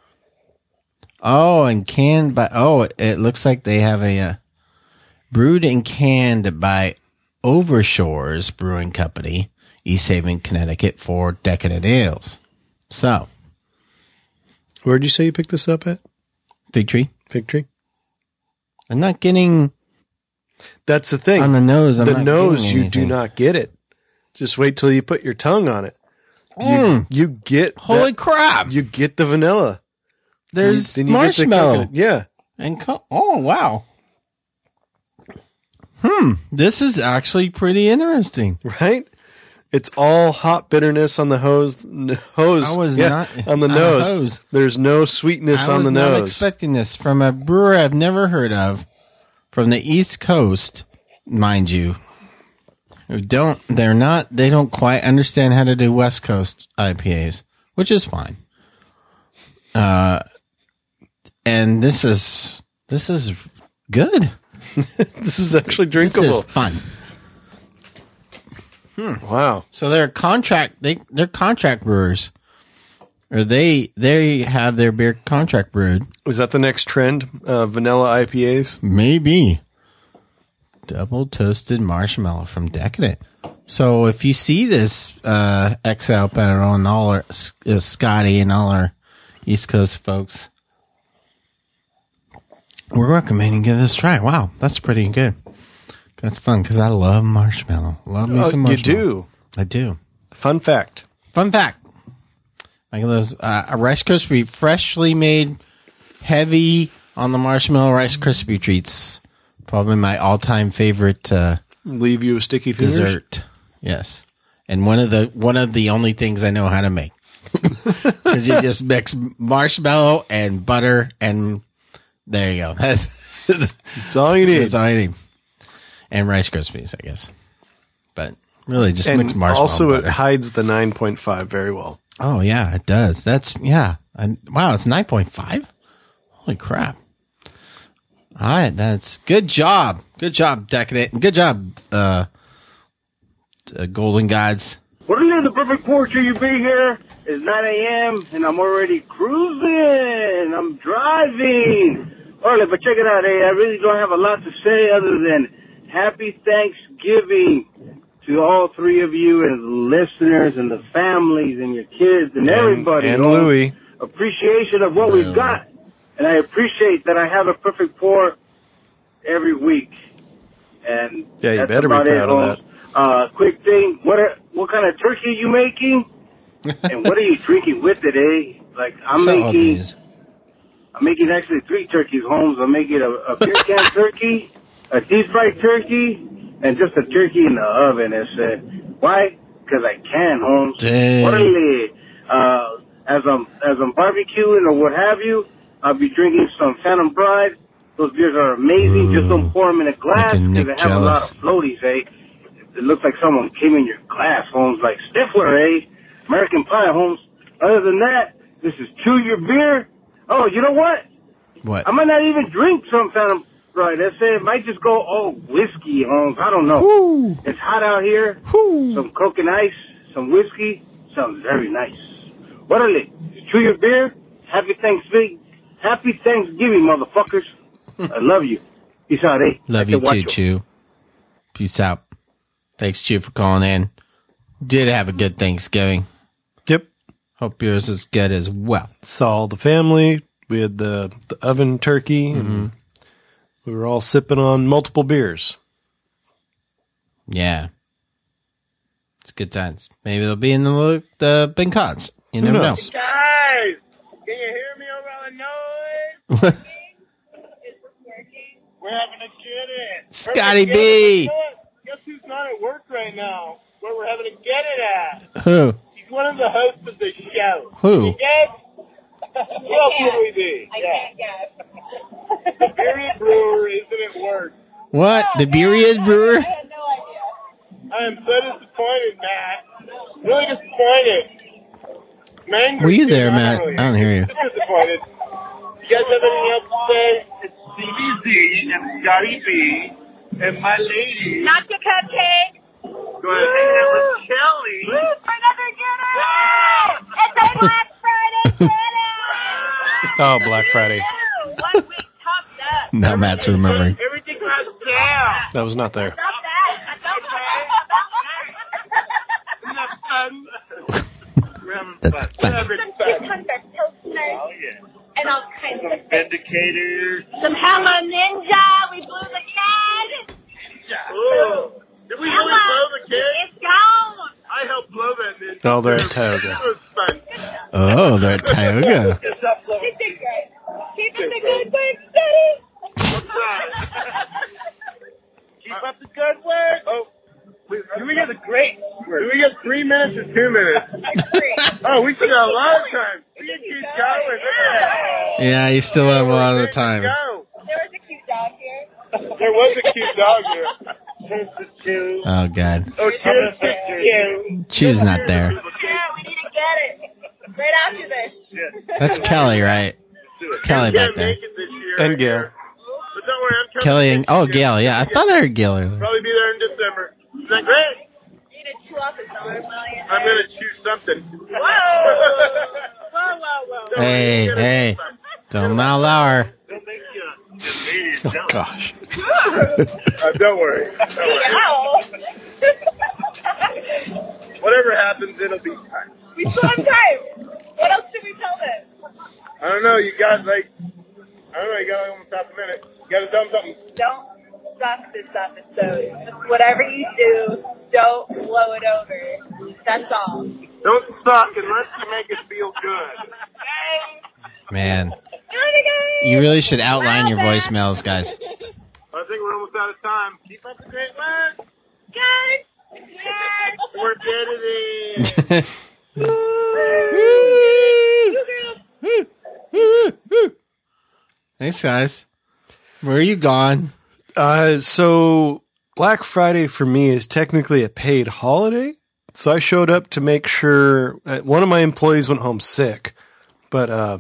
Oh, and canned by oh, it, it looks like they have a uh, brewed and canned by Overshores Brewing Company, East Haven, Connecticut, for Decadent Ales. So, Where'd you say you picked this up at? Fig Tree. Fig Tree? I'm not getting That's the thing. on the nose. I'm the not nose, getting you do anything. not get it. Just wait till you put your tongue on it. You, Mm. you get Holy that- crap! you get the vanilla. There's You- then you get the marshmallow. coconut. Yeah. And co- oh wow, hmm, this is actually pretty interesting. Right? It's all hot bitterness on the hose. n- hose. I was yeah, not- on the on the nose. hose. There's no sweetness I on was the not nose. expecting this from a brewer I've never heard of, from the East Coast, mind you. Who don't they're not they don't quite understand how to do West Coast I P As, which is fine. Uh, and this is this is good. This is actually This drinkable. is fun. Wow. So they're contract they they're contract brewers, or they they have their beer contract brewed. Is that the next trend? Uh, vanilla I P As? Maybe Double toasted marshmallow from Decadent. So if you see this uh, X L better on all our uh, Scotty and all our East Coast folks, we're recommending give this a try. Wow, that's pretty good. That's fun because I love marshmallow. Love me Oh, some you marshmallow. do. I do. Fun fact. Fun fact. Like those uh, a Rice Krispie, freshly made, heavy on the marshmallow Rice Krispie treats. Probably my all-time favorite uh, Leave you with sticky fingers. dessert. Yes, and one of the one of the only things I know how to make. Because you just mix marshmallow and butter, and there you go. That's, That's all you need. that's all you need. And Rice Krispies, I guess. But really, just mix And marshmallow. also, and it butter. hides the nine point five very well. Oh yeah, it does. That's yeah. And wow, it's nine point five. Holy crap! All right, that's good job. Good job, Decadent. Good job, uh, uh Golden Gods. What is the perfect porch you be here? It's nine a.m. and I'm already cruising. I'm driving. All right, but check it out, eh? I really don't have a lot to say other than happy Thanksgiving to all three of you as listeners and the families and your kids and, And- everybody. and you know? Louie. Appreciation of what we've got. And I appreciate that I have a perfect pour every week. And Yeah, you that's better be about proud it, of Holmes. Uh, quick thing, what are, what kind of turkey are you making? And what are you drinking with it, eh? Like, I'm So making, obvious. I'm making actually three turkeys, Holmes. I'm making a, a beer can turkey, a deep fried turkey, and just a turkey in the oven. It's, uh, why? Because I can, Holmes. Dang. Orderly. Uh, as I'm, as I'm barbecuing or what have you, I'll be drinking some Phantom Pride. Those beers are amazing. Ooh, Just don't pour them in a glass making because Nick they have a lot jealous. of floaties, eh? It looks like someone came in your glass, Holmes, like Stifler, eh? American Pie, Holmes. Other than that, this is Chew Your Beer. Oh, you know what? What? I might not even drink some Phantom Pride. Let's say it might just go all whiskey, Holmes. I don't know. Woo. It's hot out here. Woo. Some Coke and ice, some whiskey. Sounds very nice. Orderly, chew your beer. Happy Thanksgiving. Happy Thanksgiving, motherfuckers. I love you. Peace out, eh? Love I you said watch too, Chew. Peace out. Thanks, Chew, for calling in. Did have a good Thanksgiving. Yep. Hope yours is good as well. Saw the family. We had the, the oven turkey. And we were all sipping on multiple beers. Yeah. It's good times. Maybe they'll be in the the Bing Cots. You never know. knows? Guys, can you hear me over the noise? We're having to get it. Scotty We're having to get B. it. Guess who's not at work right now? Where we're having to get it at. Who? He's one of the hosts of the show. Who? You guess? Who else would we be? I Yeah. can't guess. The Period Brewer isn't at work. What? The Beeriad Brewer? I had no idea. I am so disappointed, Matt. Really disappointed. Mango Were you shit, there, I Matt? really- I don't hear you. Just disappointed. You guys have anything else to say? It's C B Z and Scotty B and my lady. Not your cupcake. Go ahead and hang out with Kelly. Woo, for another dinner. It's a Black Friday dinner. Oh, Black Friday. Woo, one week topped up. Now Matt's remembering. Everything has down. That was not there. Stop that. Isn't that fun? We're having That's fun. We're fun. having Some fun. chicken that toasters Oh, yeah. and all kinds of Some things. Vindicators. Some Hello Ninja. We blew the kid. Ooh. Did we really blow the kid? It's gone. I helped blow that ninja. Oh, they're at Tioga. It was fun. Oh, they're at Tioga. It's up, blow. Keep it good. Keeping the good work steady. What's that? Keep up the good work. Oh, wait, do we get the great work? Do we get three minutes or two minutes? Oh, we still got a lot of time. We can keep going. Yeah. Yeah, you still have a lot of time. Go. There was a cute dog here. There was a cute dog here. Cheers to two. Oh, God. Oh, cheers to two. Chew's not there. Yeah, we need to get it. Right after this. That's Kelly, right? It's Kelly back there. And Gail. But don't worry, I'm coming Kelly to and, get you oh, guys. Gail. Yeah, I thought I heard Gail earlier. Probably be there in December. Is that great? You need to chew off his arm while you're I'm there. going to choose something. Whoa! Whoa, whoa, whoa. Hey, hey. Don't mouth our. Don't make you a Canadian Oh, gosh. Uh, don't worry. Don't worry. Whatever happens, it'll be fine. We still have time. What else should we tell them? I don't know. You got like, I don't know. You got like almost half a minute. You got to tell them something. Don't suck this episode. Just whatever you do, don't blow it over. That's all. Don't suck unless you make it feel good. Man, you really should outline your voicemails, guys. I think we're almost out of time. Keep up the great work. Good. Yes. We're dead it. Thanks, guys. Where are you gone? Uh, so Black Friday for me is technically a paid holiday. So I showed up to make sure uh, one of my employees went home sick, but uh,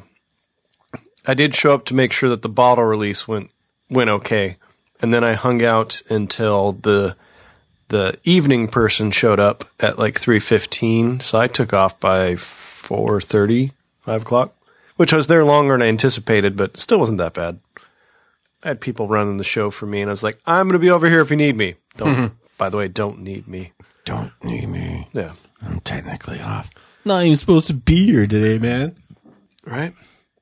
I did show up to make sure that the bottle release went went okay. And then I hung out until the the evening person showed up at like three fifteen. So I took off by four thirty, five o'clock, which I was there longer than I anticipated, but still wasn't that bad. I had people running the show for me, and I was like, I'm going to be over here if you need me. Don't, by the way, don't need me. Don't need me. Yeah. I'm technically off. Not even supposed to be here today, man. Right?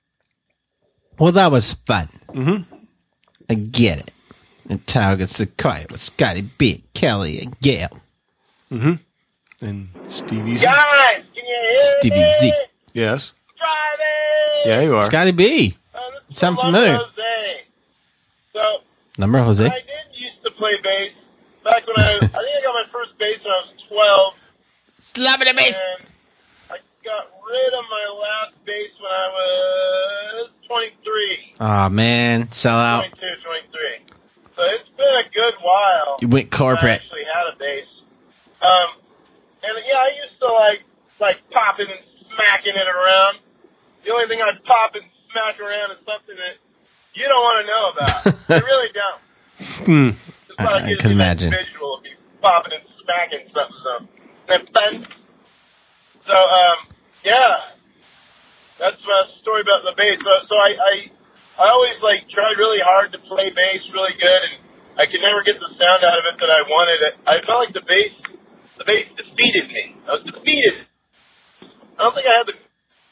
Well, that was fun. Mm-hmm. I get it. And Tauga Sequoia with Scotty B, Kelly, and Gail. Mm-hmm. And Stevie Z. Guys, can you hear Stevie me? Z. Yes. Driving. Yeah, you are. Scotty B. Uh, this is Sound Lumber familiar. Jose. So, Number Jose? I did used to play bass back when I, I think I got my first bass when I was twelve. Slap it a bass. And I got rid of my last bass when I was twenty-three. Aw, man. Sell out. twenty-two, twenty-three. So it's been a good while. You went I corporate. actually had a bass. Um, and yeah, I used to like, like popping and smacking it around. The only thing I'd pop and smack around is something that you don't want to know about. You really don't. Hmm. It's not I- I a can imagine. visual of you popping and smacking something. So, and then, so um, yeah, that's my story about the bass. So, so I, I, I always like tried really hard to play bass really good, and I could never get the sound out of it that I wanted. I felt like the bass, the bass defeated me. I was defeated. I don't think I had the,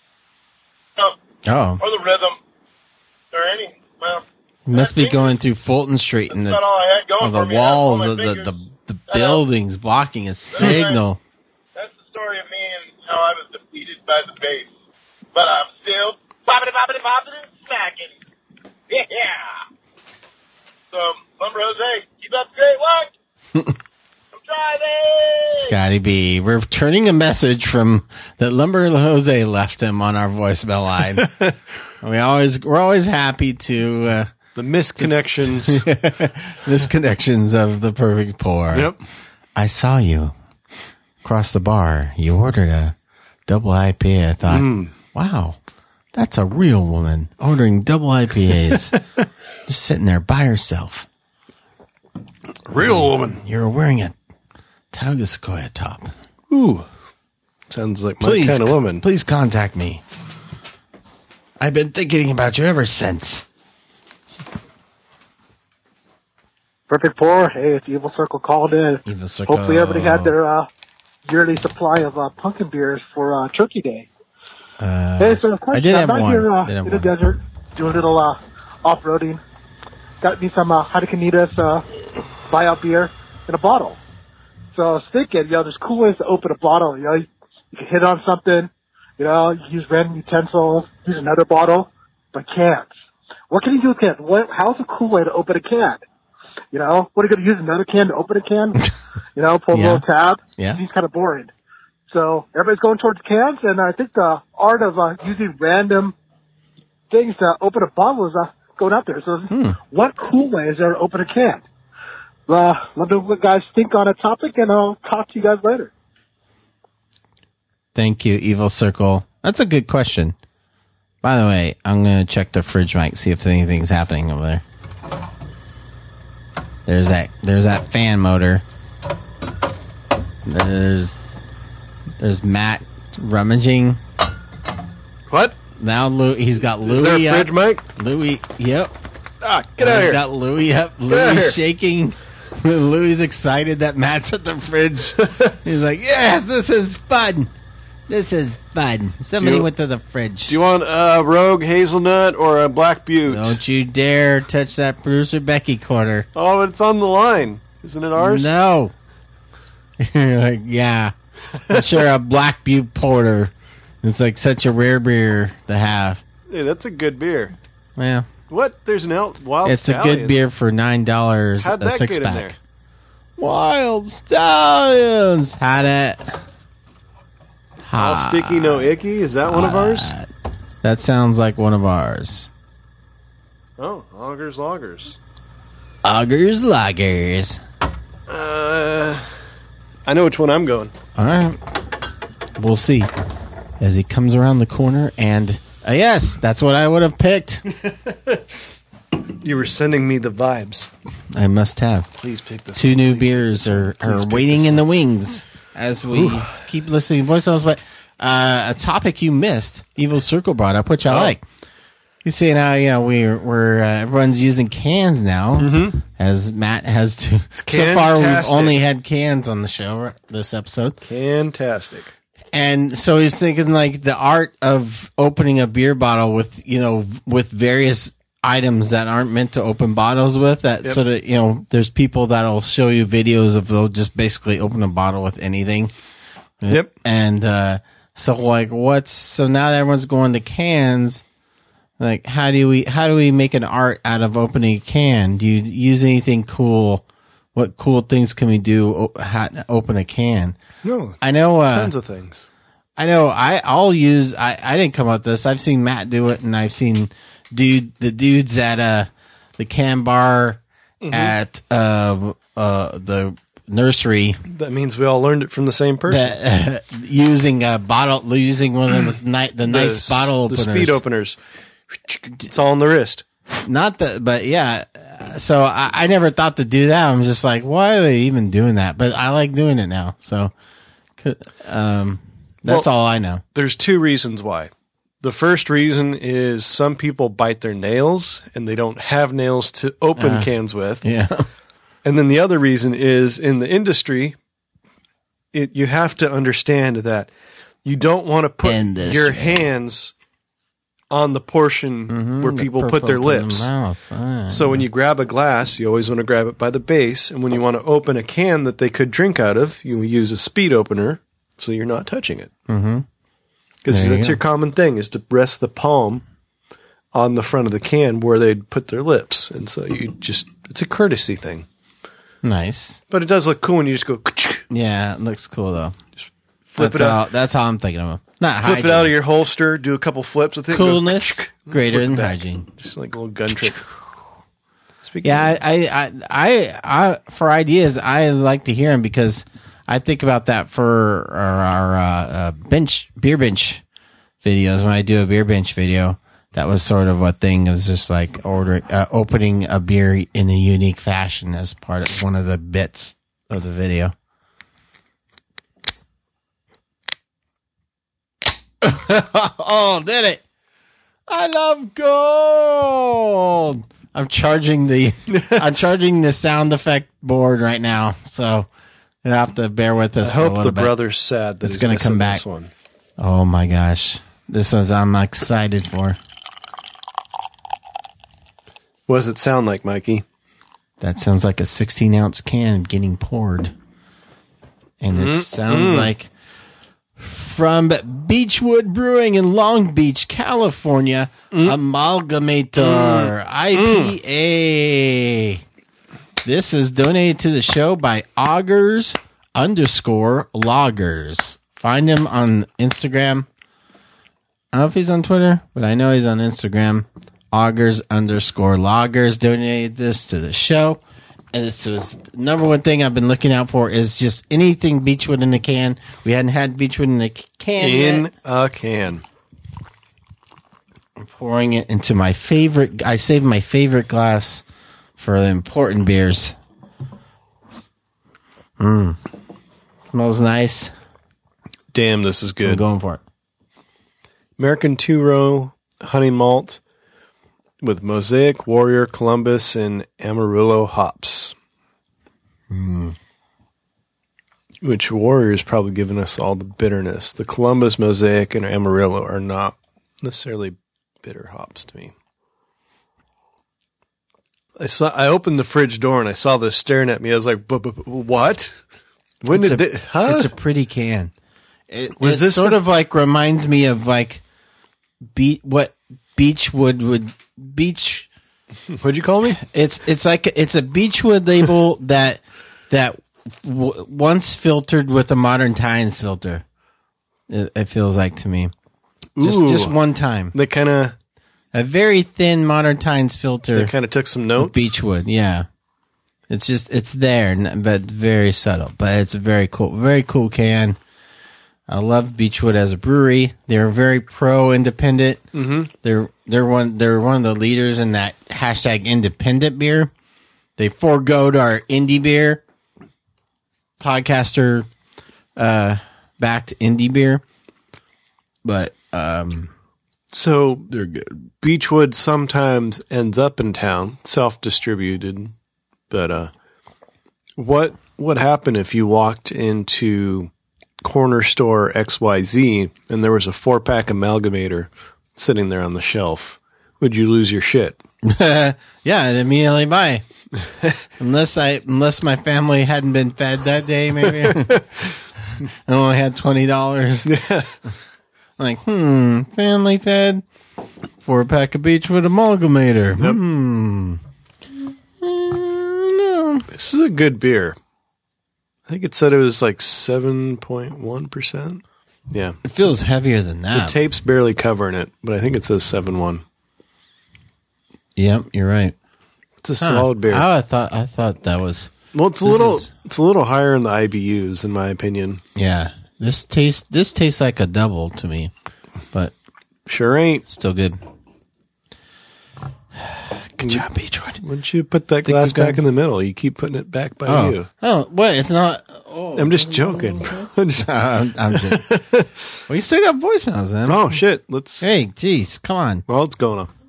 no, Oh. or the rhythm, or any. Well, You must be going through Fulton Street and that's the, about all I had going oh, the for me. I had all walls my of the, fingers. the, the buildings blocking a signal. That's the story of me and how I was defeated by the bass. But I'm still popping, popping, popping, and smacking. Yeah. So, Lumber Jose, keep up the great work. I'm driving. Scotty B. We're turning a message from that Lumber Jose left him on our voicemail line. we always we're always happy to uh, The misconnections. misconnections of the perfect pour. Yep. I saw you across the bar. You ordered a double I P A. I thought, Mm. wow, that's a real woman ordering double I P As. Just sitting there by herself. Real woman. You're wearing a Tauga Sequoia top. Ooh. Sounds like my Please, kind of woman. please contact me. I've been thinking about you ever since. Perfect Pour. Hey, it's Evil Circle called in. Evil Circle. Hopefully everybody had their uh, yearly supply of uh, pumpkin beers for uh, Turkey Day. Uh, Hey, so of course, I did I'm have out one. here uh, Did have in the one. desert doing a little uh, off-roading. Got me some uh, Hadakanitas uh, buyout beer in a bottle. So I was thinking, you know, there's cool ways to open a bottle. You know, you, you can hit on something, you know, you use random utensils, use another bottle, but cans. What can you do with cans? What, how's a cool way to open a can? You know, what are you going to use another can to open a can? You know, pull a Yeah. little tab. Yeah. It's kind of boring. So everybody's going towards cans, and I think the art of uh, using random things to open a bottle is uh, going out there. So Hmm. what cool way is there to open a can? Uh, let me know what guys think on a topic, and I'll talk to you guys later. Thank you, Evil Circle. That's a good question. By the way, I'm going to check the fridge mic, see if anything's happening over there. There's that. There's that fan motor. There's there's Matt rummaging. What? Now Lou, he's got Louis. Is there a fridge up. mic? Louis. Yep. Ah, get out of here. Got Louis up. out of Louis here. shaking. Louis excited that Matt's at the fridge. He's like, yes, this is fun. This is fun. Somebody you- went to the fridge. Do you want a Rogue Hazelnut or a Black Butte? Don't you dare touch that producer Becky quarter. Oh, it's on the line. Isn't it ours? No. You're like, yeah. I'm sure a Black Butte Porter. It's like such a rare beer to have. Hey, that's a good beer. Well, What? There's an El- Wild it's a Stallions. good beer for nine dollars How'd a that six get in pack. there? Wild Stallions. Had it. All sticky, no icky. Is that one of ours? That sounds like one of ours. Oh, Augers Loggers. Augers Lagers. Uh, I know which one I'm going. All right. We'll see as he comes around the corner. And uh, yes, that's what I would have picked. You were sending me the vibes. I must have. Please pick this. Two one, new please. beers are, are pick waiting this in the wings as we keep listening to voicemails. But uh, a topic you missed, Evil Circle brought up, which I Oh. like. He's saying how you know we're we're uh, everyone's using cans now, Mm-hmm. as Matt has to. So can-tastic. far, we've only had cans on the show right, this episode, Fantastic. and so he's thinking like the art of opening a beer bottle with you know with various items that aren't meant to open bottles with. That Yep. sort of you know, there's people that'll show you videos of they'll just basically open a bottle with anything. Yep. And uh, so like, what's so now that everyone's going to cans. Like, how do we how do we make an art out of opening a can? Do you use anything cool? What cool things can we do? O- how to open a can? No, I know. Uh, tons of things. I know. I I'll use. I I didn't come up with this. I've seen Matt do it, and I've seen dude the dudes at uh the can bar Mm-hmm. at uh uh the nursery That means we all learned it from the same person. that, uh, using a bottle, using one of those ni- the nice s- bottle the openers. speed openers. It's all on the wrist. Not that, but yeah. So I, I never thought to do that. I'm just like, why are they even doing that? But I like doing it now. So, um, that's Well- all I know. There's two reasons why. The first reason is some people bite their nails and they don't have nails to open Uh, cans with. Yeah. And then the other reason is in the industry, it you have to understand that you don't want to put Industry. your hands on the portion where people put their lips. Uh, So when you grab a glass, you always want to grab it by the base. And when you want to open a can that they could drink out of, you use a speed opener so you're not touching it. mm-hmm. Because There you that's go. your common thing is to rest the palm on the front of the can where they'd put their lips. And so you just, it's a courtesy thing. Nice. But it does look cool when you just go Yeah, it looks cool though. flip that's it out. How, that's how I'm thinking of it. Not Flip hygiene. it out of your holster, do a couple flips with it. Coolness go, greater flip it than back. hygiene. Just like a little gun trick. Speaking Yeah, of, I, I, I, I, for ideas, I like to hear them because I think about that for our, our uh, uh, bench beer bench videos. When I do a beer bench video, that was sort of a thing. It was just like ordering, uh, opening a beer in a unique fashion as part of one of the bits of the video. Oh, did it? I love gold. I'm charging the I'm charging the sound effect board right now, so you have to bear with us. I for a hope little the bit. brother's sad that It's he's gonna missing come back. this one. Oh my gosh, this one's I'm excited for. What does it sound like, Mikey? That sounds like a sixteen ounce can getting poured, and it sounds like from Beechwood Brewing in Long Beach, California, Amalgamator I P A. This is donated to the show by Augers underscore Loggers. Find him on Instagram. I don't know if he's on Twitter, but I know he's on Instagram. Augers underscore Loggers donated this to the show. And this was the number one thing I've been looking out for is just anything Beechwood in a can. We hadn't had Beechwood in a can In yet. a can. I'm pouring it into my favorite. I saved my favorite glass for the important beers. Mmm. Smells nice. Damn, this is I'm good. going for it. American two-row honey malt. with Mosaic, Warrior, Columbus, and Amarillo hops. Mm. Which Warrior's probably giving us all the bitterness. The Columbus, Mosaic, and Amarillo are not necessarily bitter hops to me. I saw. I opened the fridge door and I saw this staring at me. I was like, "What? When It's did a, they, huh? It's a pretty can. It, Was it this sort the- of like reminds me of like be, what Beechwood would beach. What'd you call me? It's it's like it's a Beechwood label that that w- once filtered with a Modern Times filter. It, it feels like to me, just Ooh. just one time. They kind of A very thin Modern Times filter. they kind of took some notes. Beechwood, yeah. It's just it's there, n- but very subtle. But it's a very cool, very cool can. I love Beechwood as a brewery. They're very pro independent. Mm-hmm. They're they're one they're one of the leaders in that hashtag independent beer. They foregoed our indie beer, podcaster uh, backed indie beer, but um, So they're good. Beechwood sometimes ends up in town, self-distributed. But uh, what would happen if you walked into corner store X Y Z and there was a four-pack amalgamator sitting there on the shelf? Would you lose your shit? yeah, I'd immediately buy. unless I unless my family hadn't been fed that day, maybe I only had twenty dollars. Yeah. Like, hmm, family fed, four pack of Beechwood amalgamator. Yep. Hmm. Mm, no. This is a good beer. I think it said it was like seven point one percent. Yeah. It feels heavier than The that. tape's barely covering it, but I think it says seven point one. Yep, you're right. It's a Huh. solid beer. I thought I thought that was Well, it's a This little is- it's a little higher in the I B Us in my opinion. yeah. This tastes this tastes like a double to me, but Sure ain't. still good. Good job, Beechwood. Why don't you put that glass we've got- back in the middle? You keep putting it back by Oh, you. oh, what? It's not. Oh, I'm just joking. I'm just- I'm, I'm just. Well, you still got voicemails, then. oh shit! Let's. Hey, geez, come on. Well, it's going on.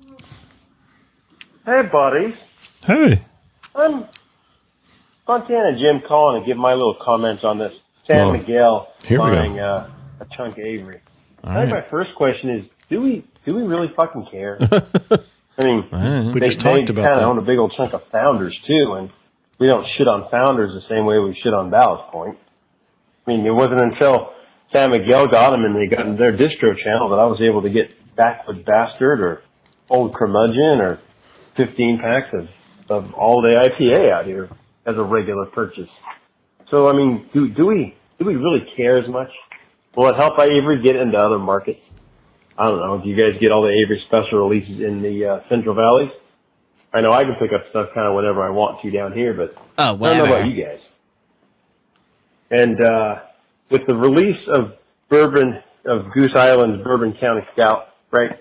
Hey, buddies. Hey. I'm Fontana Jim calling to give my little comments on this San Oh, Miguel here we go. buying uh, a chunk of Avery. All I think right. my first question is, do we do we really fucking care? I mean, right. We they, just talked they about kind of that. own a big old chunk of Founders too, and we don't shit on Founders the same way we shit on Ballast Point. I mean, it wasn't until San Miguel got them and they got in their distro channel that I was able to get Backwoods Bastard or Old Curmudgeon or fifteen packs of, of all day I P A out here as a regular purchase. So, I mean, do, do we, do we really care as much? Will it help Avery get into other markets? I don't know. Do you guys get all the Avery special releases in the uh, Central Valleys? I know I can pick up stuff kind of whenever I want to down here, but Oh, I don't whatever. know about you guys. And uh, with the release of Bourbon, of Goose Island's Bourbon County Scout, right?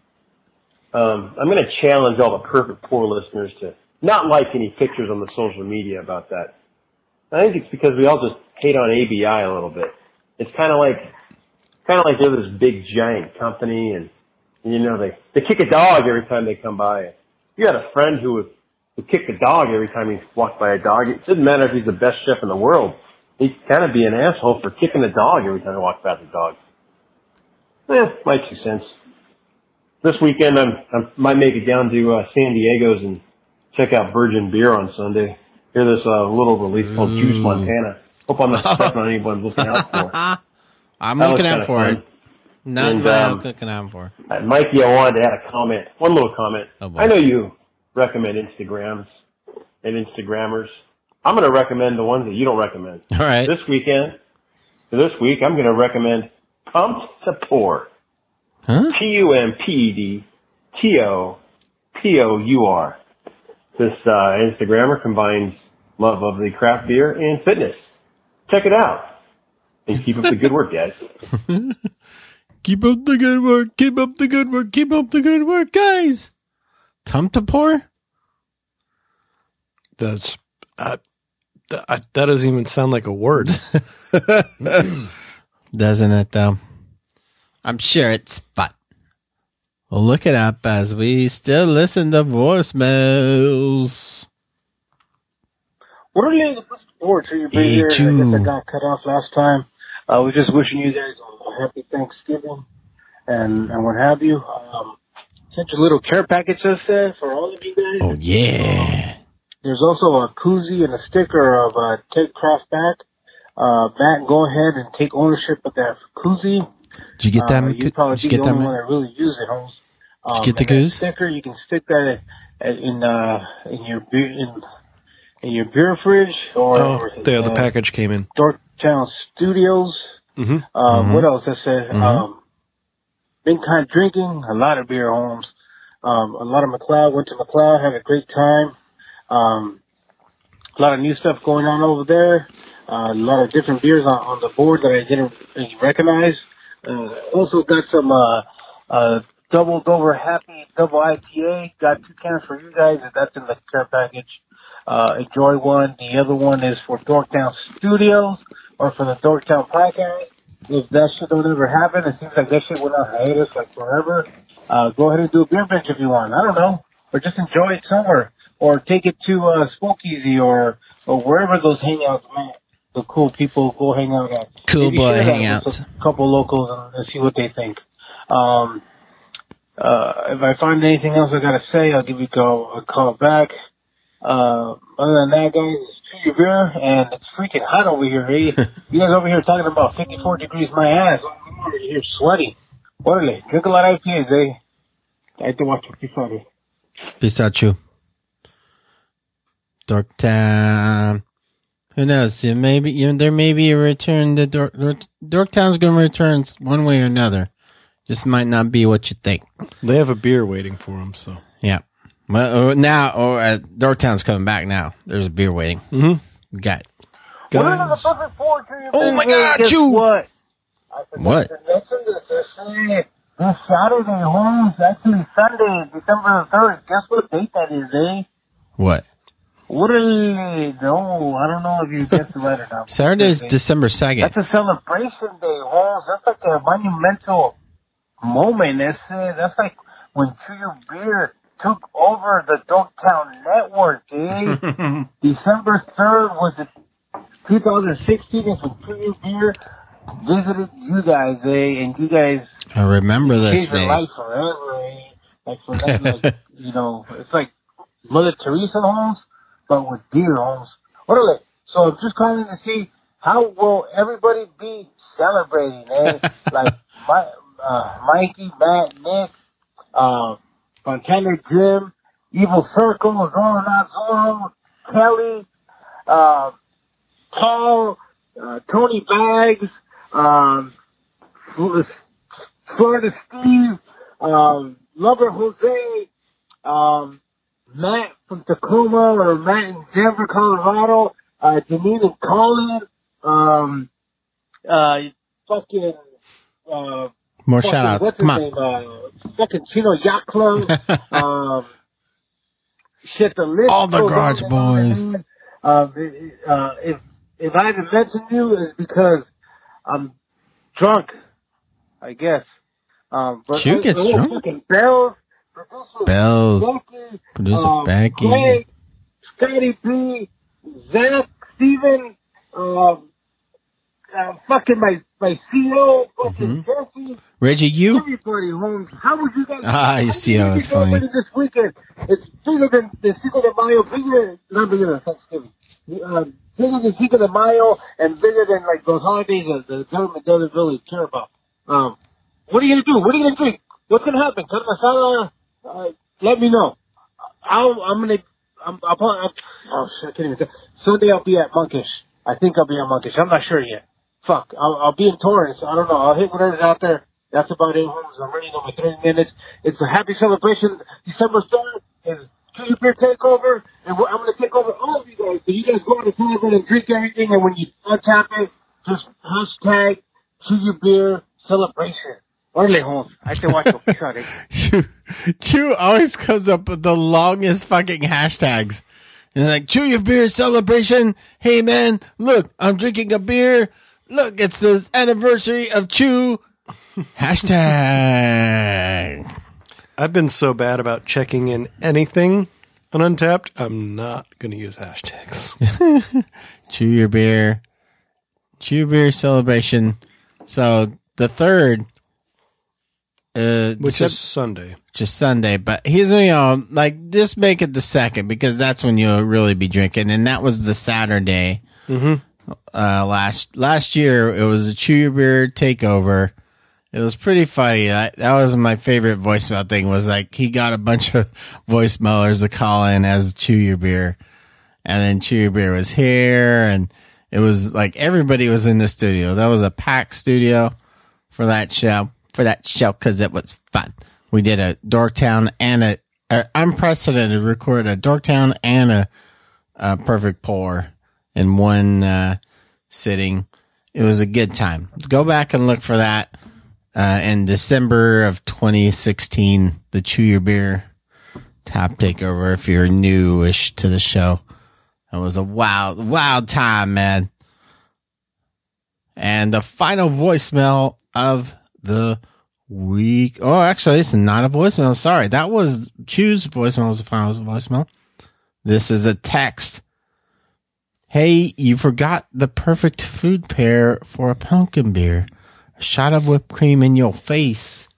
Um, I'm going to challenge all the Perfect Pour listeners to not like any pictures on the social media about that. I think it's because we all just hate on A B I a little bit. It's kind of like, kind of like they're this big giant company, and, and you know they they kick a dog every time they come by. You got a friend who would, would kick a dog every time he walked by a dog. It doesn't matter if he's the best chef in the world. He can kind of be an asshole for kicking a dog every time he walks past a dog. Eh, my two cents. This weekend, I'm, I might make it down to uh, San Diego's and check out Virgin Beer on Sunday. Hear this uh, little release called Juice Montana. Hope I'm not stepping on anyone's looking out for. I'm That looking looks out kinda for fun. it. Not And, my um, looking out for. Uh, Mikey, I wanted to add a comment. One little comment. Oh, boy. I know you recommend Instagrams and Instagrammers. I'm going to recommend the ones that you don't recommend. All right. This weekend, for this week, I'm going to recommend Pumped to Pour. Huh? P U M P E D T O P O U R. This uh, Instagrammer combines love of the craft beer and fitness. Check it out. And keep up the good work, guys. Keep up the good work. Keep up the good work. Keep up the good work, guys. Tum to pour? That's uh, th- I, that doesn't even sound like a word. Doesn't it, though? I'm sure it's, but Well, look it up as we still listen to voicemails. What are you looking forward to your big Hey, year? I Jew. guess I got cut off last time. I was just wishing you guys a happy Thanksgiving and, and what have you. Um, sent you a little care package yesterday for all of you guys. Oh, yeah. There's also a koozie and a sticker of uh, Ted Croft back. Uh, Matt, go ahead and take ownership of that koozie. Did you get that? Uh, you probably Did you be get the that, only man? one that really use it, Holmes. Um, Did you get the and that goose? sticker, you can stick that in uh, in your beer in, in your beer fridge or Oh, or, there, the uh, package came in. Dorktown Studios. Mm-hmm. Um, What else? I said, Mhm. um, been kind of drinking, a lot of beer, Holmes. Um, a lot of McLeod, went to McLeod, had a great time. Um, a lot of new stuff going on over there. Uh, a lot of different beers on, on the board that I didn't recognize. Uh, also got some, uh, uh, double Dover Happy Double I P A. Got two cans for you guys, and that's in the care package. Uh, enjoy one. The other one is for Dorktown Studios, or for the Dorktown Podcast. If that shit don't ever happen, it seems like that shit went on hiatus like forever. Uh, go ahead and do a beer bench if you want. I don't know. Or just enjoy it somewhere. Or take it to, uh, Spokeasy or, or wherever those hangouts, man. The cool people go hang out at. Cool Maybe boy share that hangouts. with a couple locals and, and see what they think. Um, uh, if I find anything else I gotta say, I'll give you a call, a call back. Uh, other than that, guys, it's chew your beer, and it's freaking hot over here, eh? You guys over here talking about fifty-four degrees my ass. I'm over here sweating. Orale, drink a lot of I P As, eh? I have to watch it. Peace out, eh? Peace out, you. Dorktown. Who knows? You maybe you, there may be a return to Dork. Dork Dorktown's going to return one way or another. Just might not be what you think. They have a beer waiting for them, so. Yeah. Well, uh, now, or uh, Dorktown's coming back now. There's a beer waiting. Mm-hmm. We got it. Guys. Oh my God, Guess you! what? I forgot What? to mention this. They're saying this Saturday, Holmes, actually Sunday, December the third. Guess what date that is, eh? What? What are you? No, I don't know if you guessed it right or not. Saturday is December second. That's a celebration day, Holmes. That's like a monumental moment. That's uh, that's like when Chew Your Beer took over the Dorktown network, eh? December third was the two thousand sixteen, and when Chew Your Beer visited you guys, eh? And you guys I remember this changed your day. life forever, eh? Like for that, like, you know, it's like Mother Teresa, Holmes, but with beer, Holmes. Orale. So I'm just calling to see how will everybody be celebrating, eh? Like my, uh, Mikey, Matt, Nick, uh, Fontana Jim, Evil Circle, Zoro Not Zoro, Kelly, uh, Paul, uh, Tony Bags, um, Florida Steve, um, Lover Jose, um, Matt from Tacoma, or Matt in Denver, Colorado, uh, Janine and Colin, um, uh, fucking, uh, More fucking, shout outs. what's his Come on. name? Uh, fucking Chino Yacht Club, um, shit, the list. All the goes Garage on and on and Boys. on. Um, it- uh, if, if I haven't mentioned you, it's because I'm drunk, I guess. Um, but Chew I- gets oh, drunk? fucking Bells, producer Bells, Becky, producer um, Becky. Craig, Scotty B, Zach, Steven, um, uh, fucking my, my C O, fucking Jesse, Reggie, you? everybody, Holmes. How would you guys? Ah, how your do C O you is think everybody funny. This weekend, it's bigger than the Cinco de Mayo, bigger, not bigger than Thanksgiving. Uh, bigger than Cinco de Mayo, and bigger than like those holidays that the government doesn't really care about. Um, what are you gonna do? What are you gonna drink? What's gonna happen? Carne asada, uh, let me know. I'll, I'm gonna, I'm, I'll, I'll, oh shit, I can't even tell. Sunday I'll be at Monkish. I think I'll be at Monkish. I'm not sure yet. Fuck, I'll, I'll be in Torrance. I don't know. I'll hit whatever's out there. That's about it, Holmes. I'm ready on my thirty minutes. It's a happy celebration. December third is Chew Your Beer Takeover, and we're, I'm going to take over all of you guys. So you guys go on the table and drink everything, and when you untap it, just hashtag Chew Your Beer Celebration. Orale, Holmes. I can watch your piece on it. Chew, Chew always comes up with the longest fucking hashtags. And like, Chew Your Beer Celebration. Hey man, look, I'm drinking a beer. Look, it's the anniversary of Chew. Hashtag. I've been so bad about checking in anything on Untapped. I'm not going to use hashtags. Chew your beer. Chew your beer celebration. So the third, uh, Which sep- is Sunday. just Sunday, but he's, you know, like, just make it the second because that's when you'll really be drinking. And that was the Saturday. Mm-hmm. Uh, last, last year it was a Chew Your Beer takeover. It was pretty funny. That, that was my favorite voicemail thing was like, he got a bunch of voicemailers to call in as Chew Your Beer. And then Chew Your Beer was here and it was like everybody was in the studio. That was a packed studio for that show, for that show because it was fun. We did a Dorktown and a, a unprecedented record a Dorktown and a, a Perfect Pour in one uh, sitting. It was a good time. Go back and look for that uh, in December of twenty sixteen, the Chew Your Beer Tap Takeover if you're newish to the show. It was a wild, wild time, man. And the final voicemail of the week. Oh, actually, it's not a voicemail. Sorry. That was Chew's voicemail was the final voicemail. This is a text. Hey, you forgot the perfect food pair for a pumpkin beer. A shot of whipped cream in your face.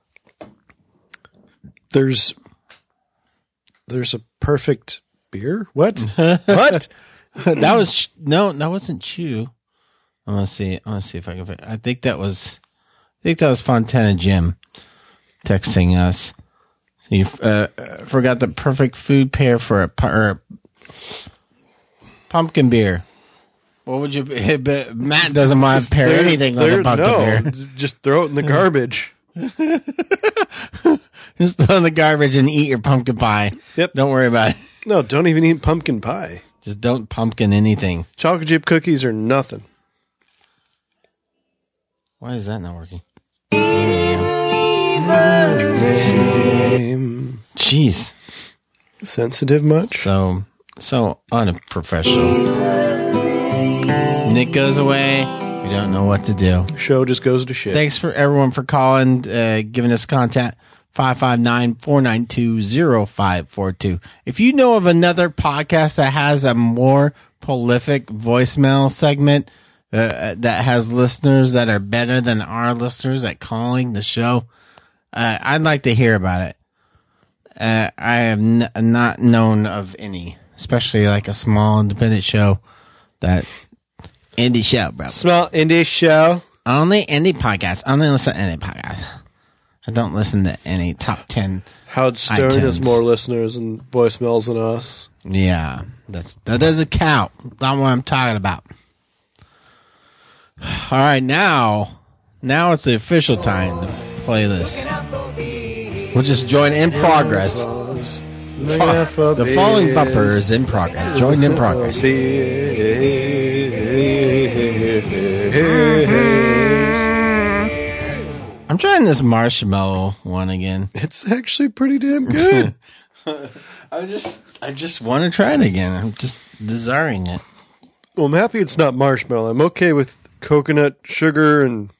There's, there's a perfect beer? What? What? That was no, that wasn't Chew. I'm gonna see. I'm gonna see if I can. I think that was. I think that was Fontana Jim texting us. So you uh, forgot the perfect food pair for a, or a pumpkin beer. What would you? But Matt doesn't want to pair There- anything with there- a pumpkin no, beer. just throw it in the garbage. Just throw in the garbage and eat your pumpkin pie. Yep. Don't worry about it. No, don't even eat pumpkin pie. Just don't pumpkin anything. Chocolate chip cookies are nothing. Why is that not working? Jeez. Sensitive much? So, so unprofessional. Nick goes away. We don't know what to do. Show just goes to shit. Thanks for everyone for calling, uh, giving us contact. five five nine, four nine two, zero five four two. If you know of another podcast that has a more prolific voicemail segment, uh, that has listeners that are better than our listeners at calling the show, uh, I'd like to hear about it. Uh, I have n- not known of any, especially like a small independent show that indie show, bro. Small indie show. Only indie podcasts. Only listen to indie podcasts. I don't listen to any top ten. Howard Stern iTunes. has more listeners and voicemails than us. Yeah, that's that doesn't count. Not what I'm talking about. All right, now, now it's the official time to play this. We'll just join in progress. The following bumper is in progress. Join in progress. I'm trying this marshmallow one again. It's actually pretty damn good. I just, I just want to try it again. I'm just desiring it. Well, I'm happy it's not marshmallow. I'm okay with coconut, sugar, and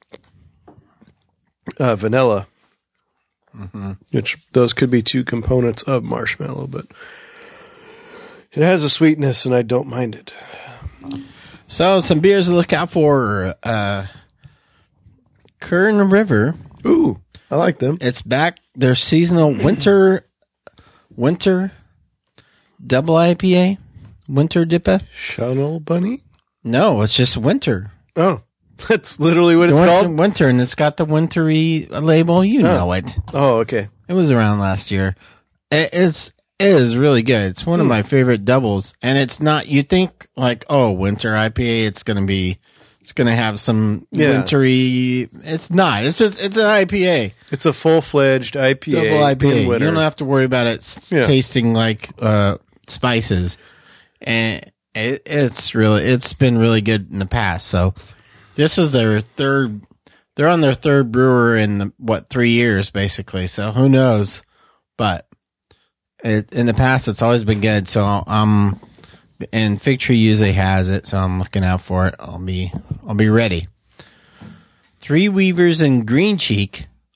uh, vanilla. Mm-hmm. Which those could be two components of marshmallow, but it has a sweetness, and I don't mind it. So, some beers to look out for. Uh, Kern River. Ooh, I like them. It's back. Their seasonal winter, winter double I P A, winter dipper. Channel Bunny? No, it's just winter. Oh, that's literally what it's winter, called? Winter, and it's got the wintry label. You Oh. know it. Oh, okay. It was around last year. It, it's it is really good. It's one of my favorite doubles, and it's not. You think like, oh, winter I P A, it's gonna be, it's gonna have some Yeah. wintry. It's not. It's just it's an I P A, It's a full-fledged I P A. double I P A. in You winter. don't have to worry about it s- Yeah. tasting like uh, spices, and it, it's really it's been really good in the past. So this is their third. They're on their third brewer in the, what three years basically. So who knows? But it, in the past, it's always been good. So um, and Fig Tree usually has it, so I'm looking out for it. I'll be I'll be ready. Three Weavers and Green Cheek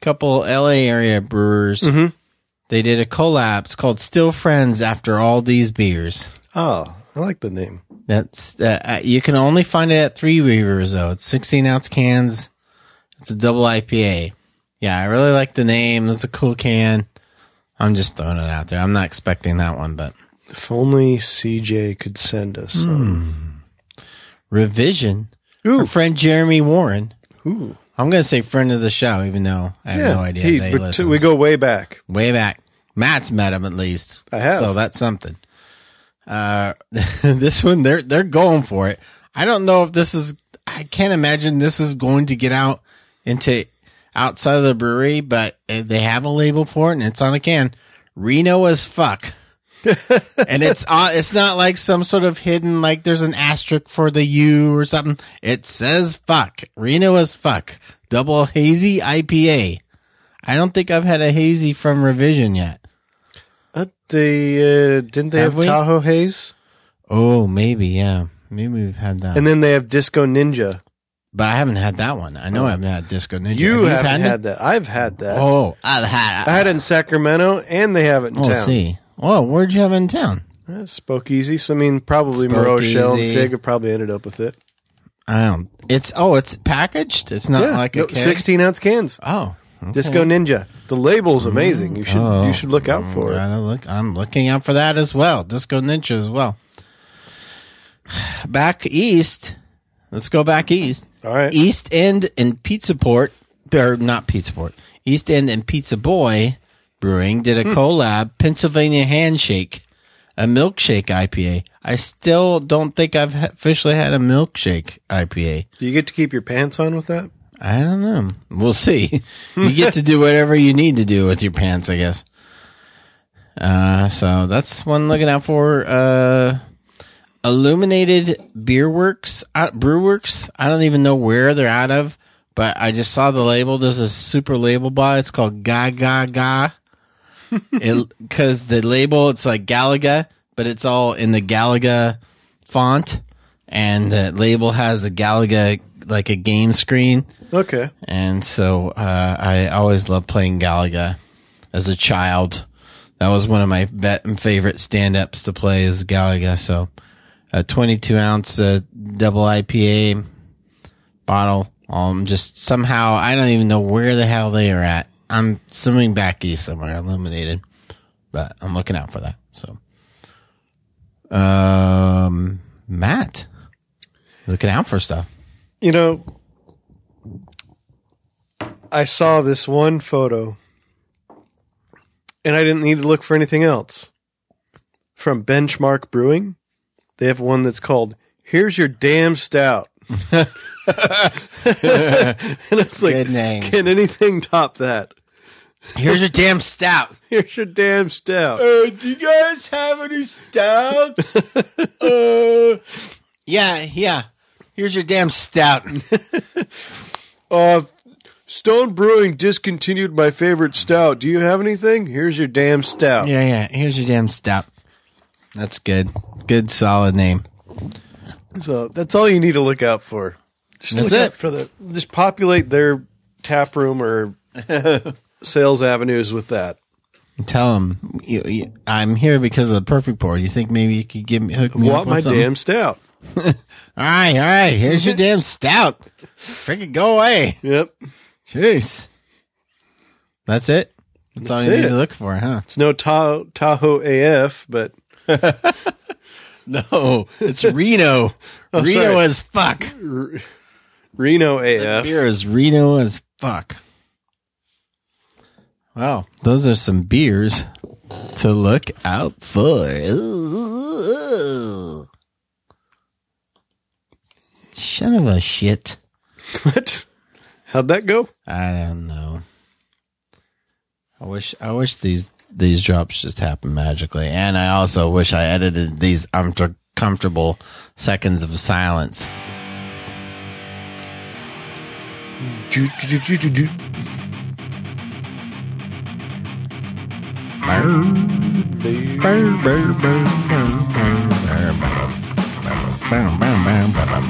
couple L A area brewers. Mm-hmm. They did a collab. It's called Still Friends After All These Beers. Oh, I like the name. That's uh, you can only find it at Three Weavers though. It's sixteen ounce cans. It's a double I P A. Yeah, I really like the name. It's a cool can. I'm just throwing it out there. I'm not expecting that one, but if only C J could send us some. Mm. Revision. Ooh. Our friend Jeremy Warren. Ooh. I'm going to say friend of the show, even though I have yeah, no idea. He, that he but t- we go way back. Way back. Matt's met him at least. I have. So that's something. Uh, this one, they're, they're going for it. I don't know if this is, I can't imagine this is going to get out into outside of the brewery, but they have a label for it and it's on a can. Reno as fuck. And it's uh, it's not like some sort of hidden, like there's an asterisk for the U or something. It says fuck. Reno as fuck. Double hazy I P A. I don't think I've had a hazy from Revision yet. Uh, they uh, didn't they have, Have we? Tahoe Haze? Oh, maybe, yeah. Maybe we've had that. And then they have Disco Ninja. But I haven't had that one. I know Oh. I haven't had Disco Ninja. You Have haven't had, had, that. I've had that. Oh, I've had I had it in Sacramento, and they have it in Oh, town. see. Oh, where'd you have it in town? Uh, Spoke Easy. So, I mean, probably Spoke Moreau Shell and Easy. Fig have probably ended up with it. I don't. It's oh, it's packaged. It's not yeah, like a no, keg? sixteen ounce cans. Oh, okay. Disco Ninja. The label's amazing. You should Oh, you should look out I'm for it. gotta look. I'm looking out for that as well. Disco Ninja as well. Back east. Let's go back east. All right. East End and Pizza Port, or not Pizza Port. East End and Pizza Boy Brewing did a Hmm. collab, Pennsylvania Handshake, a milkshake I P A. I still don't think I've ha- officially had a milkshake I P A. Do you get to keep your pants on with that? I don't know. We'll see. You get to do whatever you need to do with your pants, I guess. Uh, so that's one looking out for. Uh, Illuminated Beer Works, uh, Brew Works. I don't even know where they're out of, but I just saw the label. There's a super label by. It's called Ga Ga Ga. Because the label, it's like Galaga, but it's all in the Galaga font. And the label has a Galaga, like a game screen. Okay. And so uh, I always loved playing Galaga as a child. That was one of my bet- favorite stand-ups to play is Galaga. So a twenty-two ounce uh, double I P A bottle. Um, just somehow, I don't even know where the hell they are at. I'm swimming back east somewhere, Illuminated. But I'm looking out for that. So, um, Matt, looking out for stuff. You know, I saw this one photo, and I didn't need to look for anything else. From Benchmark Brewing, they have one that's called "Here's Your Damn Stout," and it's like, Good name. can anything top that? Here's your damn stout. Here's your damn stout. Uh, do you guys have any stouts? uh, yeah, yeah. Here's your damn stout. Uh, Stone Brewing discontinued my favorite stout. Do you have anything? Here's your damn stout. Yeah, yeah. Here's your damn stout. That's good. Good, solid name. So that's all you need to look out for. Just That's look it. out for the just populate their tap room or sales avenues with that. Tell them you, you, I'm here because of the perfect pour. You think maybe you could give me hook me Want up my with something? damn stout. All right, all right. Here's your damn stout. Freaking go away. Yep. Jeez. That's it. That's, That's all you it. need to look for, huh? It's no Ta- Tahoe A F, but No, it's Reno. Oh, Reno sorry. as fuck. R- Reno A The F. beer is Reno as fuck. Wow, those are some beers to look out for. Ooh. Son of a shit. What? How'd that go? I don't know. I wish I wish these these drops just happen magically, and I also wish I edited these uncomfortable seconds of silence. Do, do, do, do, do.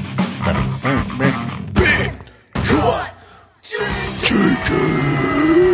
Chicken.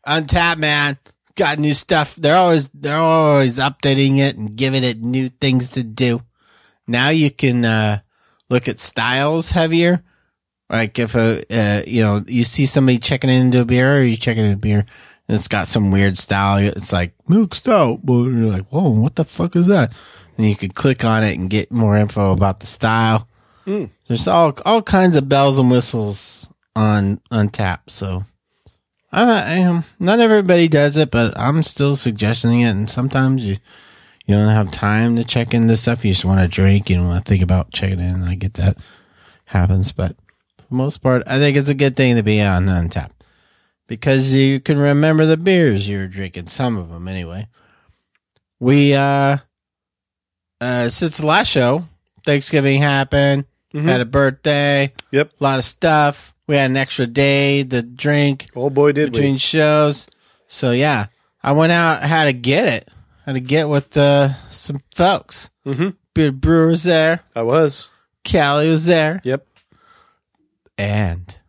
Untapped, man. Got new stuff. They're always they're always updating it and giving it new things to do. Now you can uh, look at styles heavier. Like if a uh, you know you see somebody checking into a beer, or you checking into a beer, and it's got some weird style. It's like milk stout, but you're like, whoa, what the fuck is that? And you could click on it and get more info about the style. Mm. There's all all kinds of bells and whistles on Untapped. So I, I am not everybody does it, but I'm still suggesting it. And sometimes you you don't have time to check in this stuff. You just want to drink. You don't want to think about checking in. I get that happens, but for the most part, I think it's a good thing to be on Untapped because you can remember the beers you're drinking. Some of them, anyway. We uh, uh since the last show, Thanksgiving happened. Mm-hmm. Had a birthday. Yep. A lot of stuff. We had an extra day to drink. Oh boy, did between we. shows. So yeah, I went out, had to get it. Had to get with uh, some folks. Mm-hmm. Beard Brewer was there. I was. Callie was there. Yep. And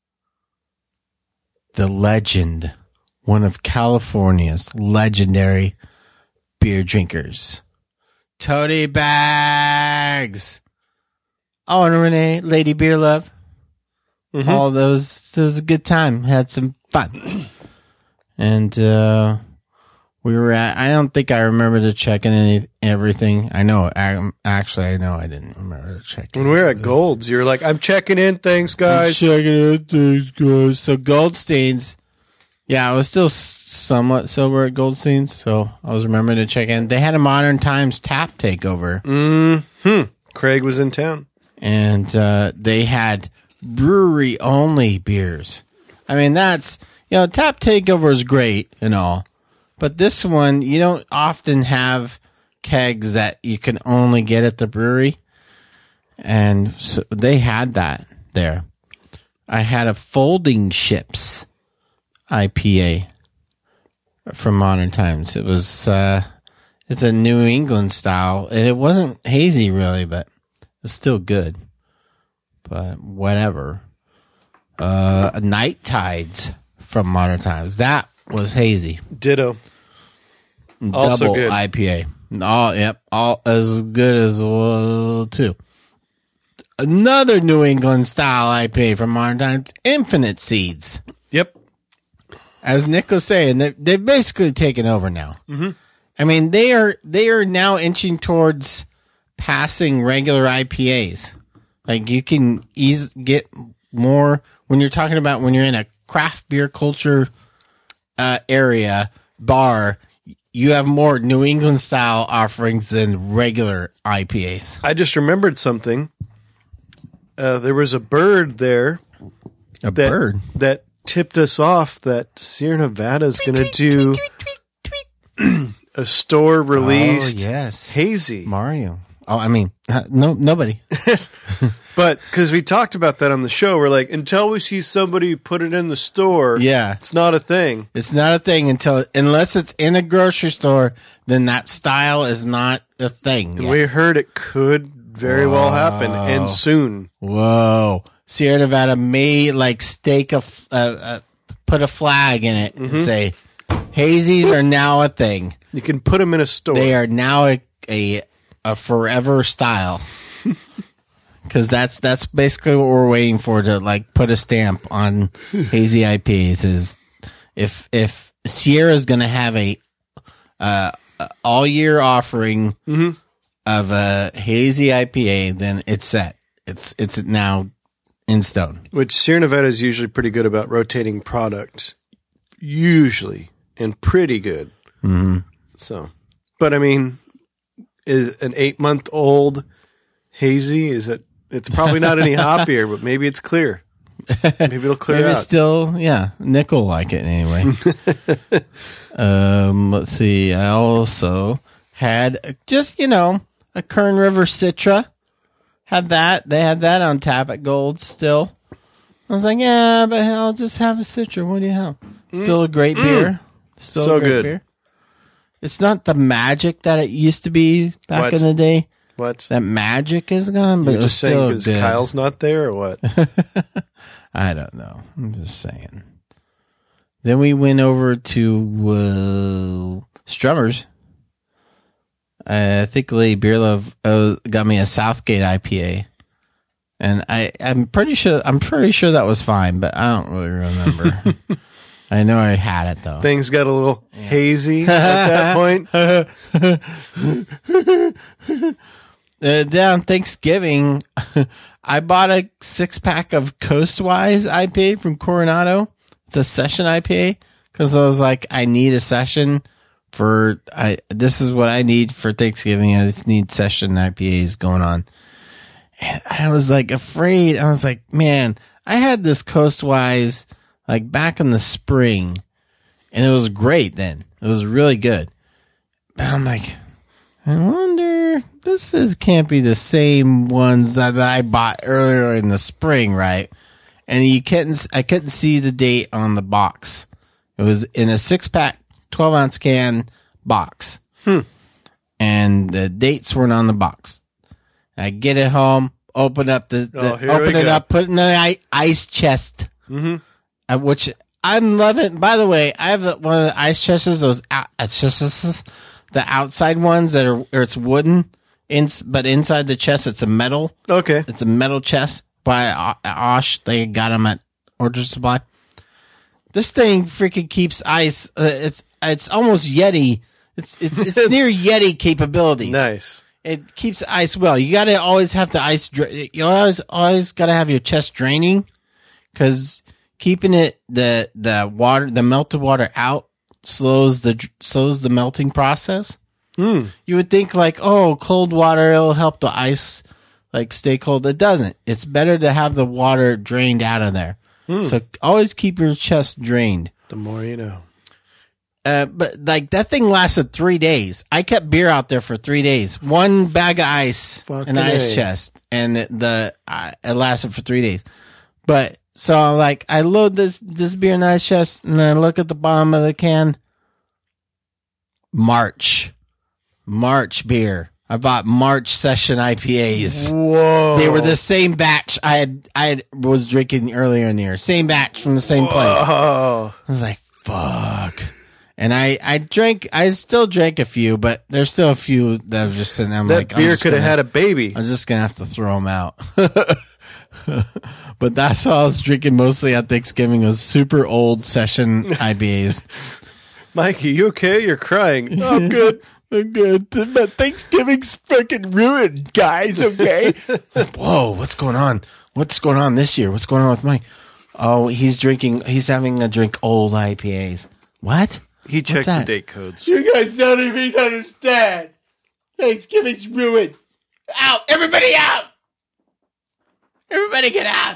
the legend, one of California's legendary beer drinkers, Toady Bags. Oh, and Renee, Lady Beer Love. Mm-hmm. All those, it was a good time. Had some fun. And uh, we were at, I don't think I remember to check in any, everything. I know, I, actually, I know I didn't remember to check in. When we were at Gold's, you were like, I'm checking in, thanks, guys. I'm checking in, thanks, guys. So Goldstein's, yeah, I was still somewhat sober at Goldstein's, so I was remembering to check in. They had a Modern Times tap takeover. Mm-hmm. Craig was in town. And uh, they had brewery only beers. I mean, that's, you know, tap takeover is great and all, but this one, you don't often have kegs that you can only get at the brewery. And so they had that there. I had a Folding Ships I P A from Modern Times. It was, uh, it's a New England style, and it wasn't hazy really, but it's still good, but whatever. Uh, Night Tides from Modern Times. That was hazy. Ditto. Also Double good. I P A. All, yep. All as good as well, too. Another New England style I P A from Modern Times. Infinite Seeds. Yep. As Nick was saying, they, they've basically taken over now. Mm-hmm. I mean, they are, they are now inching towards passing regular I P As. Like you can ease get more when you're talking about when you're in a craft beer culture uh, area bar. You have more New England style offerings than regular I P As. I just remembered something. Uh, there was a bird there. A that, bird that tipped us off that Sierra Nevada is going to do a store released oh, yes. hazy Mario. Oh, I mean, uh, no, nobody. But because we talked about that on the show, we're like, until we see somebody put it in the store, yeah, it's not a thing. It's not a thing until unless it's in a grocery store, then that style is not a thing. And we heard it could very Whoa. well happen, and soon. Whoa, Sierra Nevada may like stake a uh, uh, put a flag in it mm-hmm. and say, hazies are now a thing. You can put them in a store. They are now a a, a forever style. Because that's that's basically what we're waiting for to like put a stamp on hazy I P As. Is if if Sierra's going to have a uh, all year offering mm-hmm. of a hazy I P A, then it's set. It's it's now in stone. Which Sierra Nevada is usually pretty good about rotating product, usually, and pretty good. Mm-hmm. So, but I mean, is an eight month old hazy, is it? It's probably not any hoppier, but maybe it's clear. Maybe it'll clear maybe out. It's still, yeah, nickel like it anyway. um, let's see. I also had just, you know, a Kern River Citra. Had that. They had that on tap at Gold still. I was like, yeah, but I'll just have a Citra. What do you have? Still a great mm. beer. Still so a great good. Beer. It's not the magic that it used to be back what? in the day. What? That magic is gone, but You're it was just saying still because good. Kyle's not there or what? I don't know. I'm just saying. Then we went over to uh, Strummers. I think Lady Beer Love uh, got me a Southgate I P A, and I I'm pretty sure I'm pretty sure that was fine, but I don't really remember. I know I had it though. Things got a little yeah. hazy at that point. uh, down Thanksgiving, I bought a six pack of Coastwise I P A from Coronado. It's a session I P A because I was like, I need a session. For I, this is what I need for Thanksgiving. I just need session I P As going on. And I was like afraid. I was like, man, I had this Coastwise like back in the spring, and it was great then. It was really good. But I'm like, I wonder, this is can't be the same ones that I bought earlier in the spring, right? And you couldn't, I couldn't see the date on the box. It was in a six pack. twelve ounce can box. Hmm. And the dates weren't on the box. I get it home, open up the, the oh, open it go. up, put it in the ice chest, mm-hmm. uh, which I'm loving. By the way, I have one of the ice chests, those out, it's just the outside ones that are, or it's wooden, in, but inside the chest, it's a metal. Okay. It's a metal chest by Osh. They got them at Orchard Supply. This thing freaking keeps ice. Uh, it's, It's almost Yeti. It's it's it's near Yeti capabilities. Nice. It keeps ice well. You got to always have the ice. You always always got to have your chest draining, because keeping it the the water the melted water out slows the slows the melting process. Mm. You would think like, oh, cold water it'll help the ice like stay cold. It doesn't. It's better to have the water drained out of there. Mm. So always keep your chest drained. The more you know. Uh, but like that thing lasted three days. I kept beer out there for three days. One bag of ice, Fucking an ice A. chest, and it, the uh, it lasted for three days. But so I'm like, I load this this beer in the ice chest, and then I look at the bottom of the can. March, March beer. I bought March session I P As. Whoa! They were the same batch I had. I had, was drinking earlier in the year. Same batch from the same Whoa. place. I was like, fuck. And I, I drank, I still drank a few, but there's still a few that are just sitting there. I'm that like, beer could have had a baby. I'm just going to have to throw them out. But that's all I was drinking mostly at Thanksgiving was super old session I P As. Mikey, you okay? You're crying. No, I'm good. I'm good. But Thanksgiving's freaking ruined, guys, okay? Whoa, what's going on? What's going on this year? What's going on with Mike? Oh, he's drinking, he's having a drink old I P As. What? He checked the date codes. You guys don't even understand. Thanksgiving's ruined. Out! Everybody out! Everybody get out!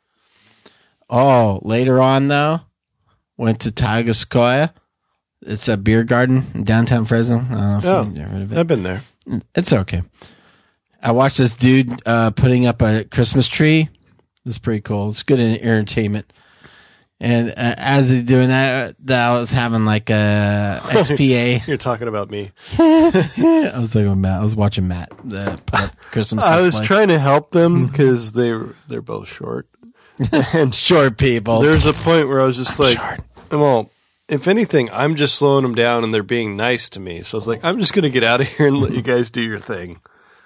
Oh, later on, though, went to Tioga Sequoia. It's a beer garden in downtown Fresno. I don't know if oh, you've heard of it. I've been there. It's okay. I watched this dude uh, putting up a Christmas tree. It's pretty cool. It's good entertainment. And uh, as he's doing that, that, I was having like a X P A. You're talking about me. I was like, Matt. I was watching Matt uh, put up Christmas. I was display. trying to help them because they they're both short and short people. There's a point where I was just I'm like, short. well, if anything, I'm just slowing them down and they're being nice to me. So I was like, I'm just going to get out of here and let you guys do your thing.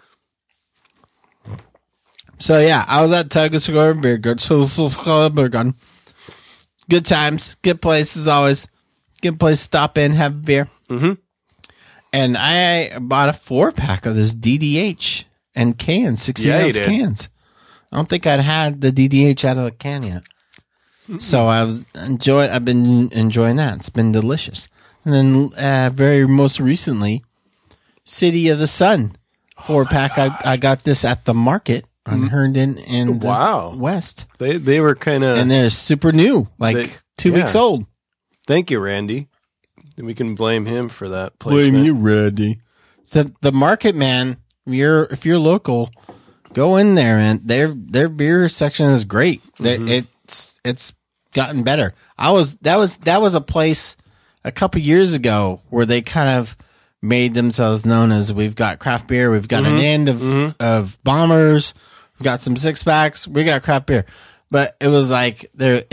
So yeah, I was at Tioga Sequoia Beer Garden. So, so, so Beer Garden. Good times, good place as always. Good place to stop in, have a beer. Mm-hmm. And I bought a four pack of this D D H and cans, sixteen Yeah, you ounce did. cans. I don't think I'd had the D D H out of the can yet. Mm-hmm. So I was enjoy. I've been enjoying that. It's been delicious. And then, uh, very most recently, City of the Sun four oh pack. I, I got this at the market on Herndon and Wow. West. They they were kind of And they're super new, like They- two yeah. weeks old. Thank you, Randy. We can blame him for that placement. Randy. So the market, man, if you're if you're local, go in there, and their their beer section is great. They- Mhm. It's it's gotten better. I was that was that was a place a couple years ago where they kind of made themselves known as we've got craft beer, we've got an Mhm. end of Mhm. of bombers, we've got some six packs, we got craft beer. But it was like there it's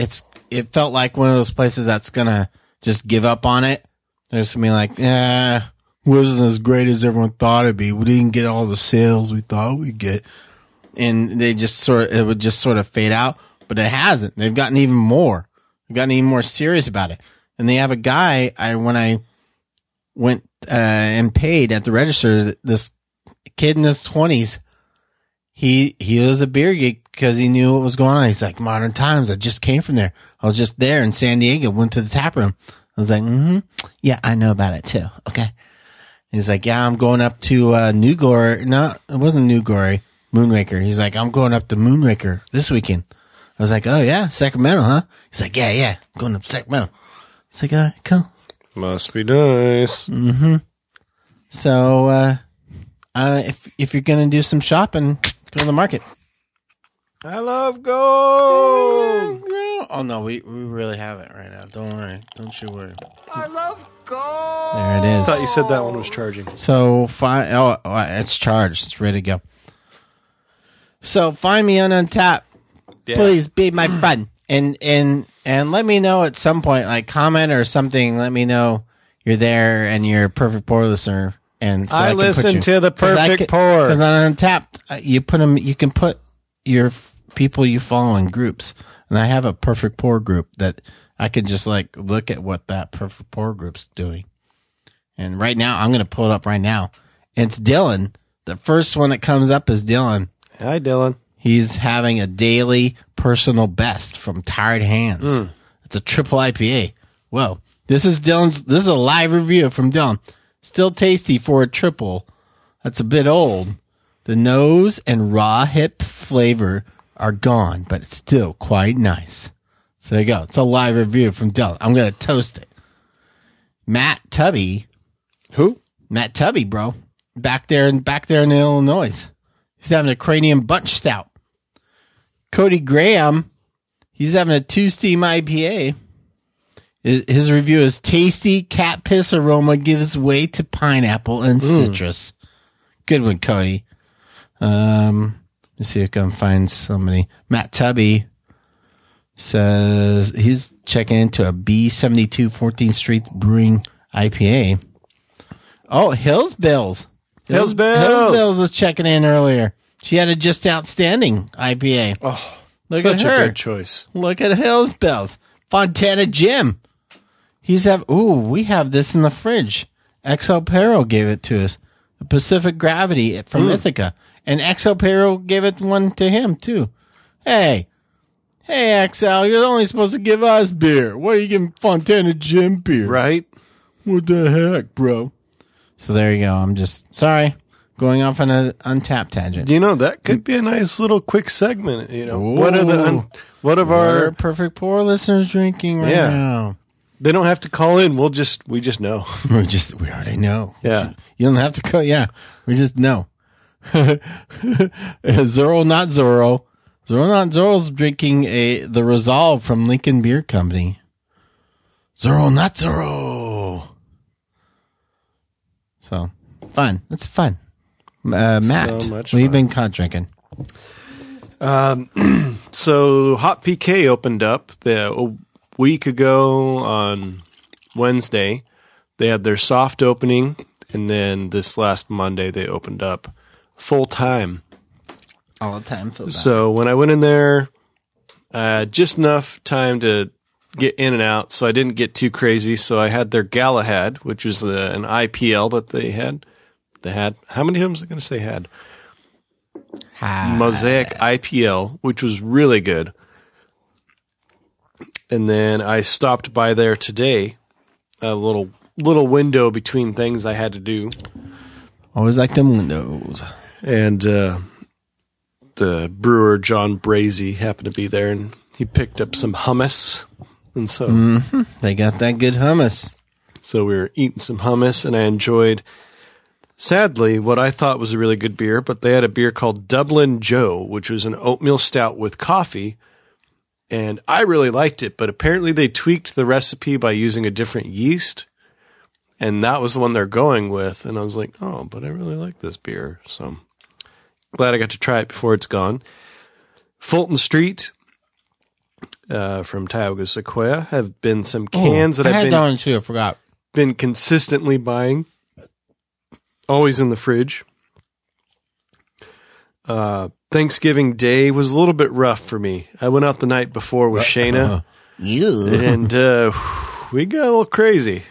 it felt like one of those places that's gonna just give up on it. They're just gonna be like, "Yeah, wasn't as great as everyone thought it'd be. We didn't get all the sales we thought we'd get," and they just sort of, it would just sort of fade out. But it hasn't. They've gotten even more. They've gotten even more serious about it. And they have a guy. I when I went uh, and paid at the register, this kid in his twenties. He he was a beer geek because he knew what was going on. He's like, Modern Times. I just came from there. I was just there in San Diego. Went to the tap room. I was like, mm-hmm. Yeah, I know about it too. Okay. He's like, yeah, I'm going up to uh, New Glory. No, it wasn't New Glory. Moonraker. He's like, I'm going up to Moonraker this weekend. I was like, oh yeah, Sacramento, huh? He's like, yeah, yeah, I'm going up to Sacramento. He's like, all right, cool. Must be nice. Mm-hmm. So, uh, uh, if if you're gonna do some shopping, go to the market. I love gold. Oh no, we we really have it right now. Don't worry, don't you worry. I love gold. There it is. I thought you said that one was charging. So find. Oh, oh, it's charged. It's ready to go. So find me on Untappd. Yeah. Please be my friend, and and and let me know at some point, like comment or something. Let me know you're there and you're a Perfect Pour listener. And so I, I listen you, to the Perfect can, Pour because on Untappd, you put them. You can put your f- people you follow in groups, and I have a Perfect Pour group that I could just like look at what that Perfect Pour group's doing. And right now, I'm going to pull it up right now. It's Dylan. The first one that comes up is Dylan. Hi, Dylan. He's having a daily personal best from Tired Hands. Mm. It's a triple I P A. Whoa. This is Dylan's. This is a live review from Dylan. Still tasty for a triple. That's a bit old. The nose and raw hip flavor are gone, but it's still quite nice. So there you go. It's a live review from Dylan. I'm going to toast it. Matt Tubby. Who? Matt Tubby, bro. Back there in, back there in Illinois. He's having a Cranium Bunch Stout. Cody Graham, he's having a two-steam I P A. His review is tasty cat piss aroma gives way to pineapple and mm. citrus. Good one, Cody. Um, let's see if I can find somebody. Matt Tubby says he's checking into a B seventy-two fourteenth Street Brewing I P A. Oh, Hills Bills. Hills Bills. Hills Bills was checking in earlier. She had a just outstanding I P A. Oh, look such at her. a good choice. Look at Hills Bills. Fontana Jim. He's have. Ooh, we have this in the fridge. X L Pero gave it to us. A Pacific Gravity from mm. Ithaca. And X L Pero gave it one to him, too. Hey. Hey, X L, you're only supposed to give us beer. What are you giving Fontana Jim beer? Right? What the heck, bro? So there you go. I'm just sorry. Going off on an Untappd tangent. You know, that could be a nice little quick segment. You know, Ooh. what are the un- what of what our are Perfect Pour listeners drinking right yeah. now? They don't have to call in. We'll just we just know. we just we already know. Yeah, you don't have to call. Yeah, we just know. Zorro, not Zorro. Zorro, not Zorro's drinking a the Resolve from Lincoln Beer Company. Zorro, not Zorro. So fun. That's fun. Uh, Matt, so much what have you fun. been caught drinking? Um, so Hot P K opened up the, a week ago on Wednesday. They had their soft opening, and then this last Monday they opened up full time. All the time, full time. So when I went in there, uh, just enough time to get in and out, so I didn't get too crazy. So I had their Galahad, which was the, an I P L that they had. They had how many of them was I going to say had? Had. Mosaic I P L, which was really good. And then I stopped by there today, a little little window between things I had to do. Always like them windows. And uh, the brewer John Brazy happened to be there, and he picked up some hummus, and so mm-hmm. they got that good hummus. So we were eating some hummus, and I enjoyed. Sadly, what I thought was a really good beer, but they had a beer called Dublin Joe, which was an oatmeal stout with coffee, and I really liked it, but apparently they tweaked the recipe by using a different yeast, and that was the one they're going with, and I was like, oh, but I really like this beer, so glad I got to try it before it's gone. Fulton Street, uh, from Tioga Sequoia have been some cans Ooh, that I I've had been that one too. I forgot. been consistently buying, always in the fridge. Uh, Thanksgiving Day was a little bit rough for me. I went out the night before with Shayna, You. and uh, we got a little crazy.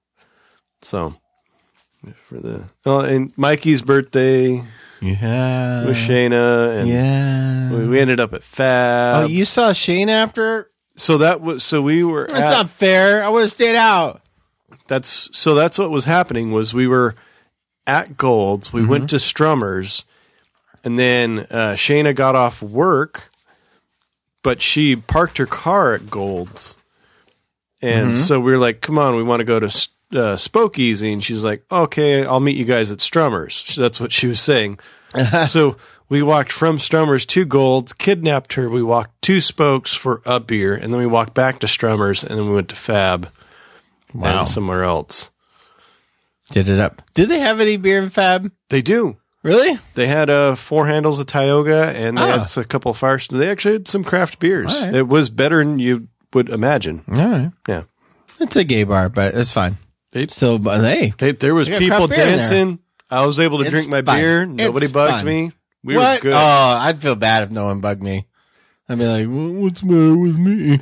So, for the oh, and Mikey's birthday Yeah. with Shayna, and Yeah. we, we ended up at Fab. Oh, you saw Shane after? so that was so we were. That's at, not fair. I would have stayed out. That's so that's what was happening was we were at Gold's. We went to Strummers, and then uh, Shayna got off work, but she parked her car at Gold's, and so we were like, "Come on, we want to go to uh, Spokeasy," and she's like, "Okay, I'll meet you guys at Strummers." That's what she was saying. So we walked from Strummers to Gold's, kidnapped her. We walked two Spokes for a beer, and then we walked back to Strummers, and then we went to Fab. Wow. And somewhere else. Did it up. Did they have any beer in Fab? They do. Really? They had uh, four handles of Tioga, and they Ah. had a couple of fires. They actually had some craft beers. All right. It was better than you would imagine. All right. Yeah. It's a gay bar, but it's fine. They, So, but hey. they, there was They got people craft beer in there. dancing. I was able to It's drink my fine. beer. Nobody It's bugged fine. me. We what? were good. Oh, I'd feel bad if no one bugged me. I'd be like, "Wha- what's the matter with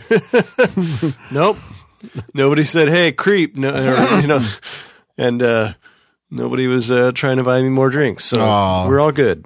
me? Nope. Nobody said, "Hey, creep," no, or, you know, and uh, nobody was uh, trying to buy me more drinks. So Aw. we're all good.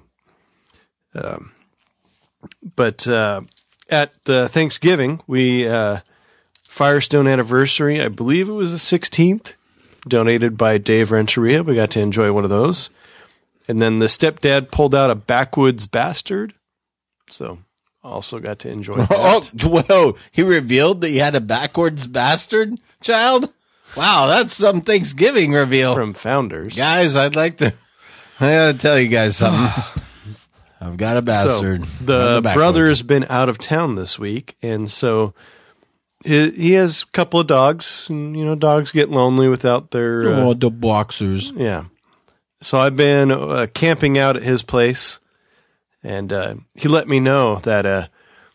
Um, but uh, at uh, Thanksgiving, we uh, Firestone anniversary. I believe it was the sixteenth. Donated by Dave Renteria. We got to enjoy one of those, and then the stepdad pulled out a Backwoods Bastard. So. Also got to enjoy that. Oh, whoa. He revealed that he had a backwards bastard child? Wow, that's some Thanksgiving reveal. From Founders. Guys, I'd like to I gotta tell you guys something. I've got a bastard. So the brother's been out of town this week, and so he, he has a couple of dogs, and you know, dogs get lonely without their uh, Oh, the boxers. yeah. So I've been uh, camping out at his place, and uh, he let me know that uh,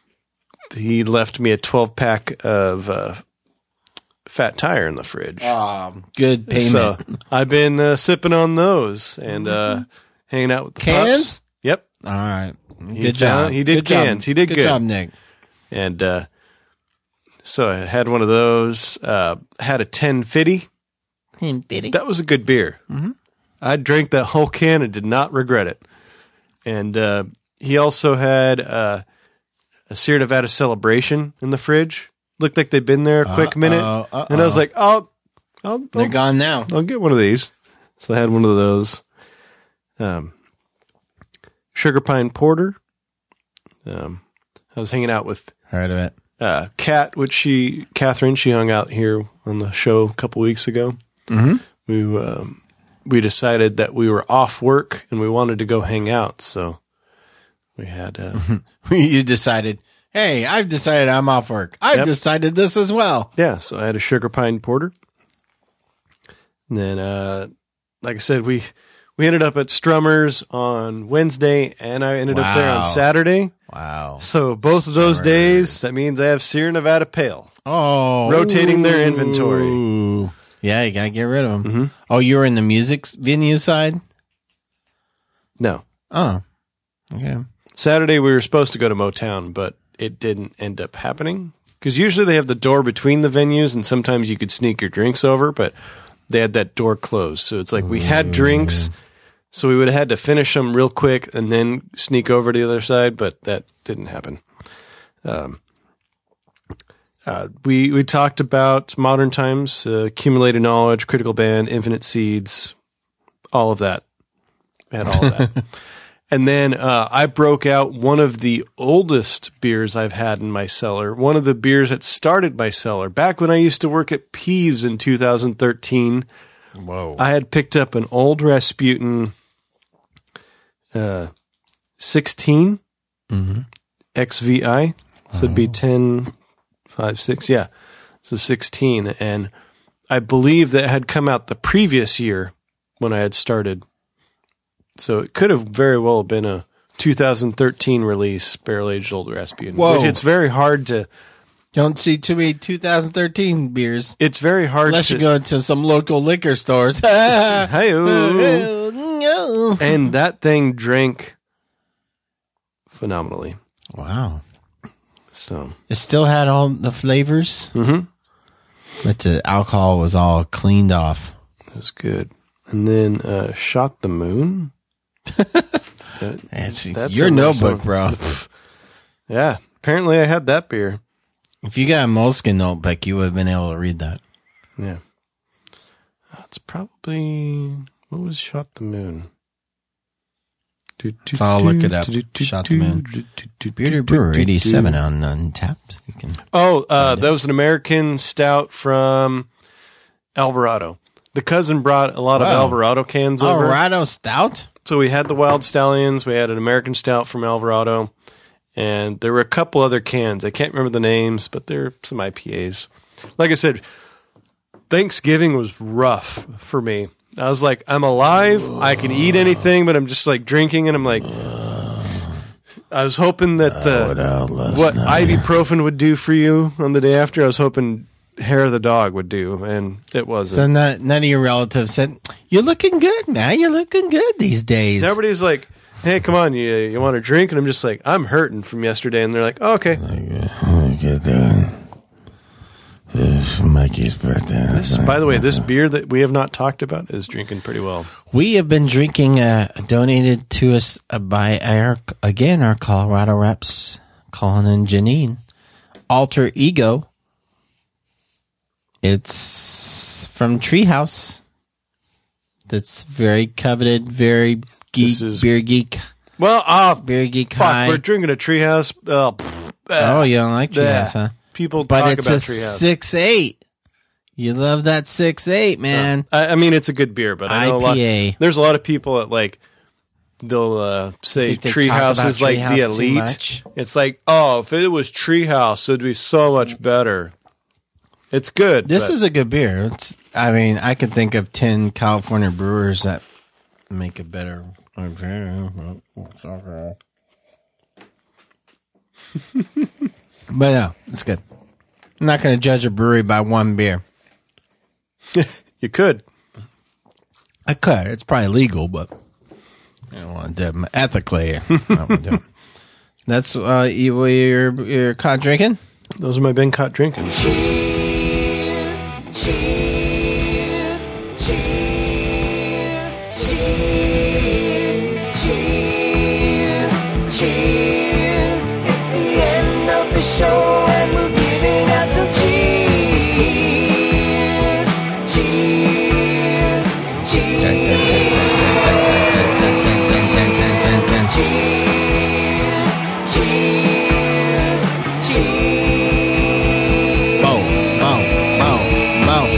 he left me a twelve pack of uh, Fat Tire in the fridge. Um, good payment. So I've been uh, sipping on those and uh, hanging out with the Cans? pups. Yep. All right. He Good found- job. he did Good job. cans. He did good. good. job, Nick. And uh, so I had one of those. Uh, had a ten fifty. That was a good beer. Mm-hmm. I drank that whole can and did not regret it. And uh, he also had uh, a Sierra Nevada Celebration in the fridge. Looked like they'd been there a quick minute. Uh-oh, And I was uh-oh. like, oh, I'll, They're I'll, gone now. I'll get one of these. So I had one of those. Um, Sugar Pine Porter. Um, I was hanging out with Heard of it. uh, Kat, which she, Catherine, she hung out here on the show a couple weeks ago. Mm-hmm. We um, we decided that we were off work and we wanted to go hang out, so we had. Uh, You decided, hey, I've decided I'm off work. I've Yep. decided this as well. yeah, so I had a Sugar Pine Porter. And then, uh, like I said, we we ended up at Strummers on Wednesday, and I ended up there Wow. on Saturday. Wow. So both of those Strummers. days, that means I have Sierra Nevada Pale. Oh. Rotating their inventory. Ooh. Yeah, you gotta get rid of them. Mm-hmm. Oh, you were in the music s- venue side? No. Oh. Okay. Saturday we were supposed to go to Motown, but it didn't end up happening. Because usually they have the door between the venues, and sometimes you could sneak your drinks over, but they had that door closed. So it's like we had drinks, so we would have had to finish them real quick and then sneak over to the other side, but that didn't happen. Um, uh, we we talked about Modern Times, uh, Accumulated Knowledge, Critical Band, Infinite Seeds, all of that. We had all of that. And then uh, I broke out one of the oldest beers I've had in my cellar, one of the beers that started my cellar. Back when I used to work at Peeves in two thousand thirteen, Whoa. I had picked up an old Rasputin uh, sixteen Mm-hmm. X V I. So it'd be ten, five, six. Yeah. So sixteen. And I believe that had come out the previous year when I had started. So it could have very well been a two thousand thirteen release, barrel aged old Rasputin. Whoa. Which it's very hard to Don't see too many two thousand thirteen beers. It's very hard unless to, you go into some local liquor stores. Hey-o. No. And that thing drank phenomenally. Wow. So it still had all the flavors, mm-hmm. but the alcohol was all cleaned off. It was good. And then uh, Shot the Moon. that, that's your notebook, bro. Yeah. Apparently I had that beer. If you got a Moleskine notebook, you would have been able to read that. Yeah. That's probably... What was Shot the Moon? So I'll look it up. Shot the Moon. Bearded Brewer eighty-seven on Untapped. You can oh, uh, that was an American stout from Alvarado. The cousin brought a lot of Wow. Alvarado cans over. Alvarado Stout? So we had the Wild Stallions. We had an American stout from Alvarado. And there were a couple other cans. I can't remember the names, but they're some I P As. Like I said, Thanksgiving was rough for me. I was like, I'm alive. I can eat anything, but I'm just like drinking, and I'm like, I was hoping that uh, what ibuprofen would do for you on the day after, I was hoping Hair of the Dog would do, and it wasn't. So not, none of your relatives said, "You're looking good, man. You're looking good these days." Everybody's like, "Hey, come on, you you want a drink?" And I'm just like, "I'm hurting from yesterday," and they're like, oh, "Okay." Get that. It's Mikey's birthday. This, by the way, this beer that we have not talked about is drinking pretty well. We have been drinking, uh, donated to us by our, again, our Colorado reps, Colin and Janine, Alter Ego. It's from Treehouse. That's very coveted, very geek, is, beer geek. Well, uh, beer geek fuck, high. we're drinking a Treehouse. Uh, pff, oh, you don't like Treehouse, huh? People but talk it's about a Treehouse. six eight. You love that six eight, man. Uh, I, I mean, it's a good beer, but I know I P A. a lot. There's a lot of people that like they'll uh, say Think they talk Treehouse about is like Treehouse the too elite. much? It's like, oh, if it was Treehouse, it'd be so much better. It's good. This but- is a good beer. It's, I mean, I can think of ten California brewers that make it better. But yeah, it's good. I'm not going to judge a brewery by one beer. You could. I could. It's probably legal, but I don't want to do it ethically. I don't want to do it. That's uh, you, you're, you're caught drinking? Those are my been caught drinking. Cheers, cheers, cheers, cheers, cheers, cheers. It's the end of the show and we're giving out some cheers, cheers, cheers, cheers, cheers. Boom, boom, boom, boom.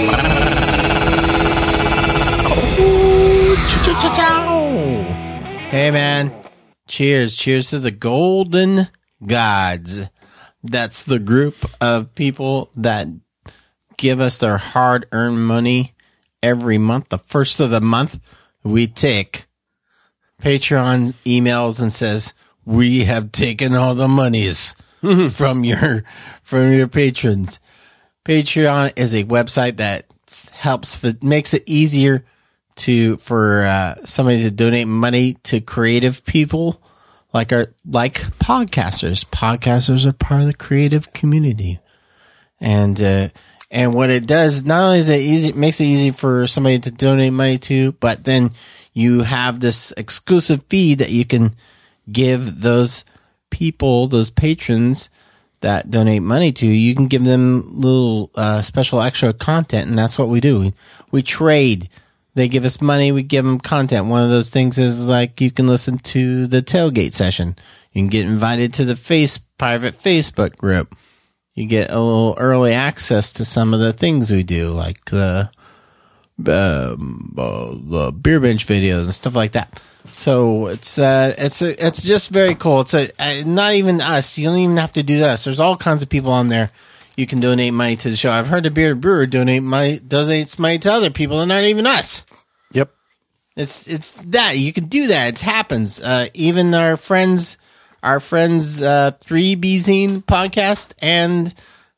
Hey, man. Cheers. Cheers to the Golden Gods. That's the group of people that give us their hard-earned money every month. The first of the month, we take Patreon emails and says, we have taken all the monies from your from your patrons. Patreon is a website that helps makes it easier to for uh, somebody to donate money to creative people like our like podcasters. Podcasters are part of the creative community, and uh, and what it does not only is it easy, it makes it easy for somebody to donate money to, but then you have this exclusive feed that you can give those people, those patrons that donate money to. You can give them little uh, special extra content, and that's what we do. We, we trade. They give us money, we give them content. One of those things is like you can listen to the tailgate session. You can get invited to the face private Facebook group. You get a little early access to some of the things we do, like the um, uh, the beer bench videos and stuff like that. So it's uh, it's a, it's just very cool. It's a uh, not even us. You don't even have to do this. There's all kinds of people on there. You can donate money to the show. I've heard the Bearded Brewer donate money, donates money to other people, and not even us. Yep. It's it's that you can do that. It happens. Uh, even our friends, our friends, uh, three B Zine podcast and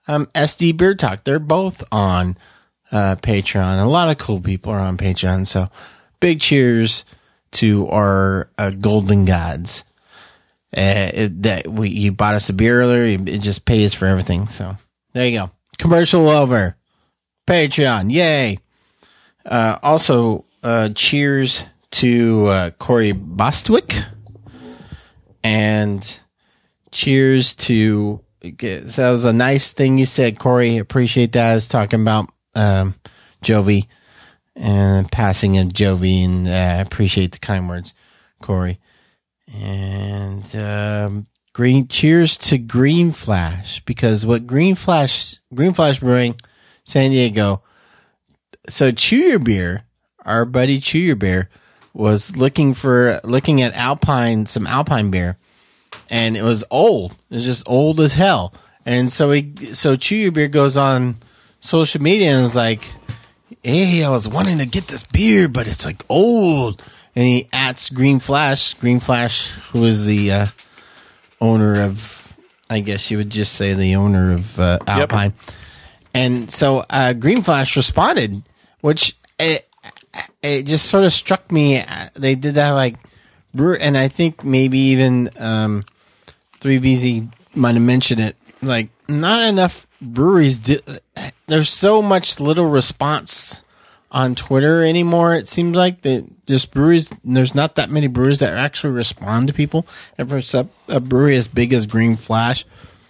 um, S D Beer Talk. They're both on uh, Patreon. A lot of cool people are on Patreon. So big cheers to our uh, golden gods. Uh, it, that we you bought us a beer earlier. It just pays for everything. So there you go. Commercial over. Patreon. Yay. Uh, also, uh, cheers to uh, Corey Bostwick. And cheers to, so that was a nice thing you said, Corey. Appreciate that. I was talking about um, Jovi and passing of Jovi, and I uh, appreciate the kind words, Corey. And um, green cheers to Green Flash, because what Green Flash, Green Flash Brewing, San Diego. So Chew Your Beer, our buddy Chew Your Beer, was looking for looking at Alpine, some Alpine beer, and it was old. It was just old as hell. And so he, so Chew Your Beer goes on social media and is like, "Hey, I was wanting to get this beer, but it's like old." And he adds Green Flash, Green Flash, who is the uh, owner of, I guess you would just say the owner of uh, Alpine. Yep. And so uh, Green Flash responded, which it, it just sort of struck me. They did that like, and I think maybe even um, three B Z might have mentioned it. Like, not enough breweries do. There's so much little response on Twitter anymore. It seems like that just breweries, there's not that many breweries that actually respond to people. And for a brewery as big as Green Flash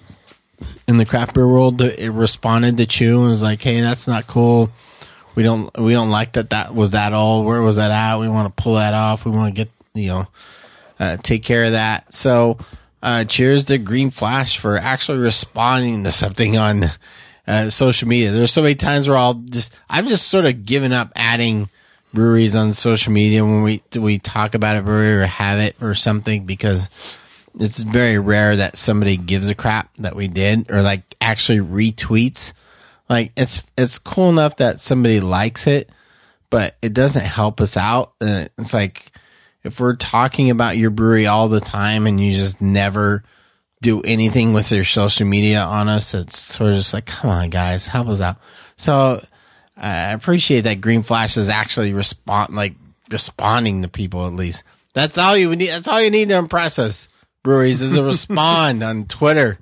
in the craft beer world, it responded to Chew and was like, "Hey, that's not cool. We don't we don't like that. That was that old. Where was that at? We want to pull that off. We want to get you know uh, take care of that." So, uh, cheers to Green Flash for actually responding to something on uh, social media. There's so many times where I'll just I've just sort of given up adding breweries on social media when we we talk about a brewery or have it or something, because it's very rare that somebody gives a crap that we did or like actually retweets. Like it's it's cool enough that somebody likes it, but it doesn't help us out. Uh, it's like if we're talking about your brewery all the time and you just never do anything with your social media on us, it's sort of just like, come on, guys, help us out. So uh, I appreciate that Green Flash is actually respond like responding to people at least. That's all you need. That's all you need to impress us, breweries, is to respond on Twitter.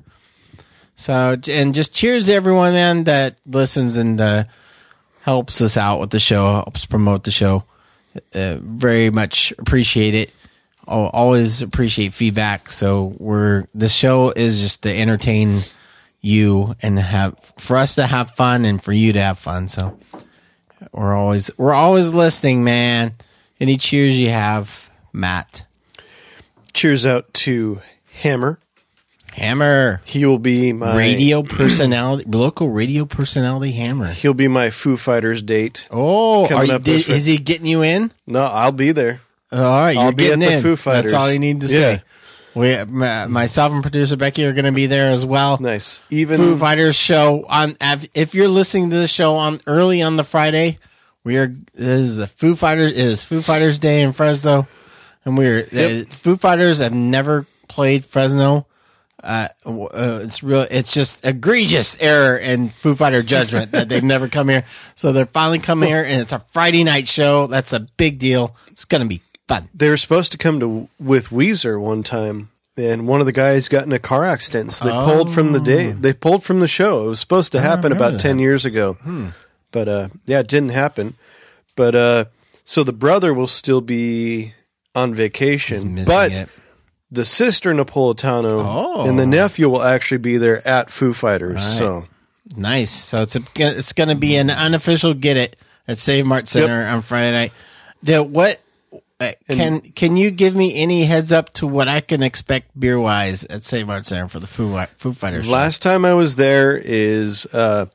So, and just cheers to everyone, man, that listens and uh, helps us out with the show, helps promote the show. Uh, very much appreciate it. I'll always appreciate feedback. So we're, the show is just to entertain you and have, for us to have fun and for you to have fun. So we're always, we're always listening, man. Any cheers you have, Matt? Cheers out to Hammer. Hammer. He will be my radio personality, local radio personality. Hammer. He'll be my Foo Fighters date. Oh, are you, did, is he getting you in? No, I'll be there. All right, you're I'll be getting at the in. Foo Fighters. That's all you need to yeah. say. We, my, myself and producer Becky are going to be there as well. Nice. Even Foo Fighters show on. If you're listening to the show on early on the Friday, we are. This is a Foo Fighters. It is Foo Fighters Day in Fresno, and we're yep. uh, Foo Fighters have never played Fresno. Uh, uh, it's real. It's just egregious error in Foo Fighter judgment that they've never come here. So they're finally coming here, and it's a Friday night show. That's a big deal. It's going to be fun. They were supposed to come to with Weezer one time, and one of the guys got in a car accident, so they oh. pulled from the day. They pulled from the show. It was supposed to happen about that. ten years ago, hmm. but uh, yeah, it didn't happen. But uh, so the brother will still be on vacation, but. It. The sister Napolitano oh. and the nephew will actually be there at Foo Fighters. Right. So nice. So it's a, it's going to be an unofficial get it at Save Mart Center yep. on Friday night. The, what uh, can can you give me any heads up to what I can expect beer wise at Save Mart Center for the Foo Foo Fighters? Last show? time I was there is uh,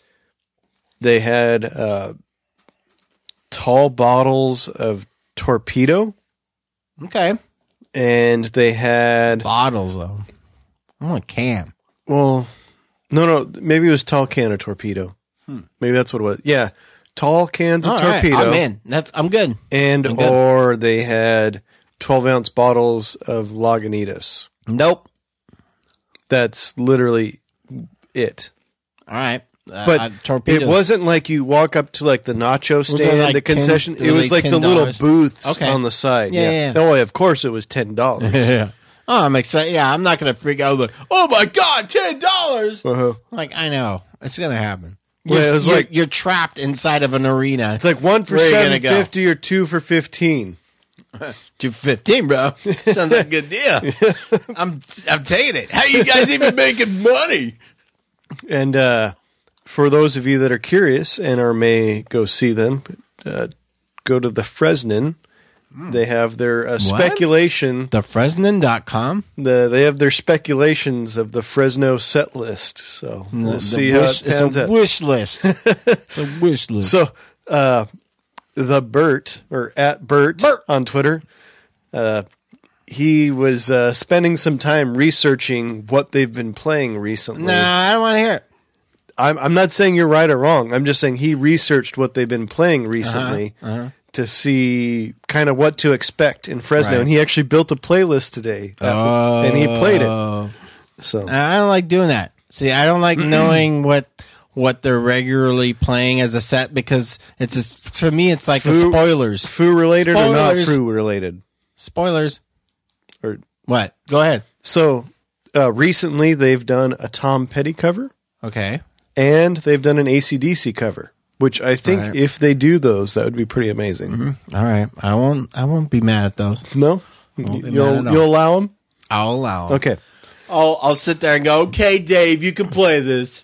they had uh, tall bottles of Torpedo. Okay. And they had bottles though. I want a can. Well, no, no. Maybe it was tall can of Torpedo. Hmm. Maybe that's what it was. Yeah, tall cans of All Torpedo. Right. I'm in. That's I'm good. And I'm good. Or they had twelve ounce bottles of Lagunitas. Nope. That's literally it. All right. Uh, But uh, torpedoes. it wasn't like you walk up to like the nacho stand, like the concession. ten it was were like they the little ten dollars? booths Okay. on the side. Yeah, Yeah. yeah, yeah. Oh, of course it was ten dollars. yeah. Oh, I'm excited. Yeah, I'm not going to freak out like, oh my God, ten dollars. Uh-huh. Like, I know. It's going to happen. Well, You're, it was you're, like- you're trapped inside of an arena. It's like one for Where are you gonna seven go? fifty or two for fifteen. two fifteen, bro. Sounds like a good deal. I'm I'm taking it. How are you guys even making money? And uh, for those of you that are curious and or may go see them, uh, go to the Fresnan. They have their uh, speculation. The Fresnan dot com? The they have their speculations of the Fresno set list. So we'll The see wish, how it pans it's a out. wish list. It's a wish list. So uh, the Bert or at Bert, Bert. on Twitter, uh, he was uh, spending some time researching what they've been playing recently. Nah, I don't want to hear it. I'm I'm not saying you're right or wrong. I'm just saying he researched what they've been playing recently. Uh-huh, uh-huh. To see kind of what to expect in Fresno, Right. and he actually built a playlist today, uh, Oh. and he played it. So I don't like doing that. See, I don't like knowing what what they're regularly playing as a set because it's just, for me it's like a Foo- spoilers. Foo related or not Spoilers. Foo related? Spoilers. Or What? Go ahead. so uh, recently they've done a Tom Petty cover, Okay. and they've done an A C D C cover, which I think Right. if they do those, that would be pretty amazing. All right. I won't I won't be mad at those. No, Won't be mad you'll at all. you'll allow them. I'll allow 'em. Okay. I'll I'll sit there and go, okay, Dave, you can play this.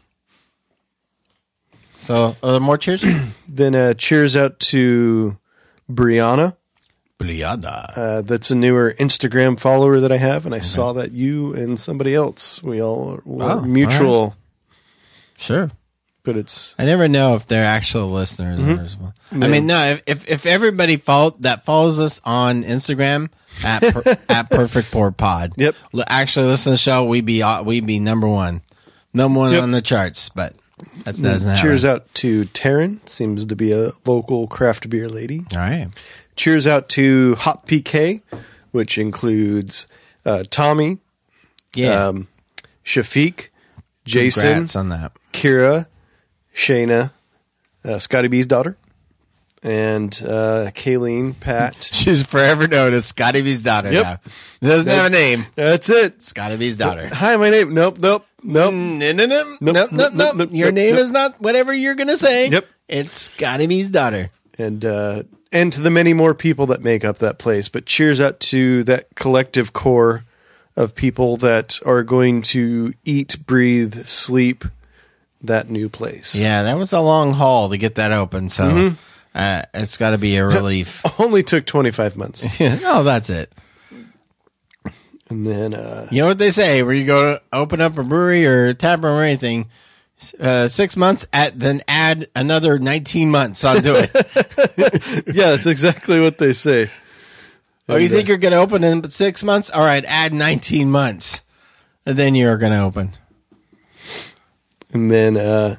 So, are there more cheers? Then uh, cheers out to Brianna. Brianna. Uh, that's a newer Instagram follower that I have, and I saw that you and somebody else, we all were Oh, mutual, all right. Sure. but it's I never know if they're actual listeners. Mm-hmm. Or something. I mean, no. If if, if everybody follow, that follows us on Instagram at per, at Perfect Poor Pod, Yep. li- actually listen to the show, we be uh, we be number one, number one Yep. on the charts. But that doesn't happen. cheers out to Taryn, seems to be a local craft beer lady. All right. Cheers out to Hot P K, which includes uh, Tommy, Yeah. um, Shafiq, Jason, Congrats on that. Kira, Shayna, uh, Scotty B's daughter, and uh, Kayleen, Pat. She's forever known as Scotty B's daughter. Yep. Now. Doesn't have a name. That's it. Scotty B's daughter. Hi, my name. Nope, nope, nope. No, no, no, Nope, no, no, nope, no. nope, nope, Your nope, name nope. is not whatever you're gonna say. Yep. It's Scotty B's daughter. And uh, and to the many more people that make up that place. But cheers out to that collective core of people that are going to eat, breathe, sleep that new place. Yeah, that was a long haul to get that open, so Mm-hmm. uh, it's got to be a relief. Only took twenty-five months. Oh, that's it. And then uh, You know what they say, where you go to open up a brewery or a tap room or anything, uh, six months, at then add another nineteen months onto it. yeah, that's exactly what they say. Oh, you And, think uh, you're going to open in six months? All right, add nineteen months, and then you're going to open. And then uh,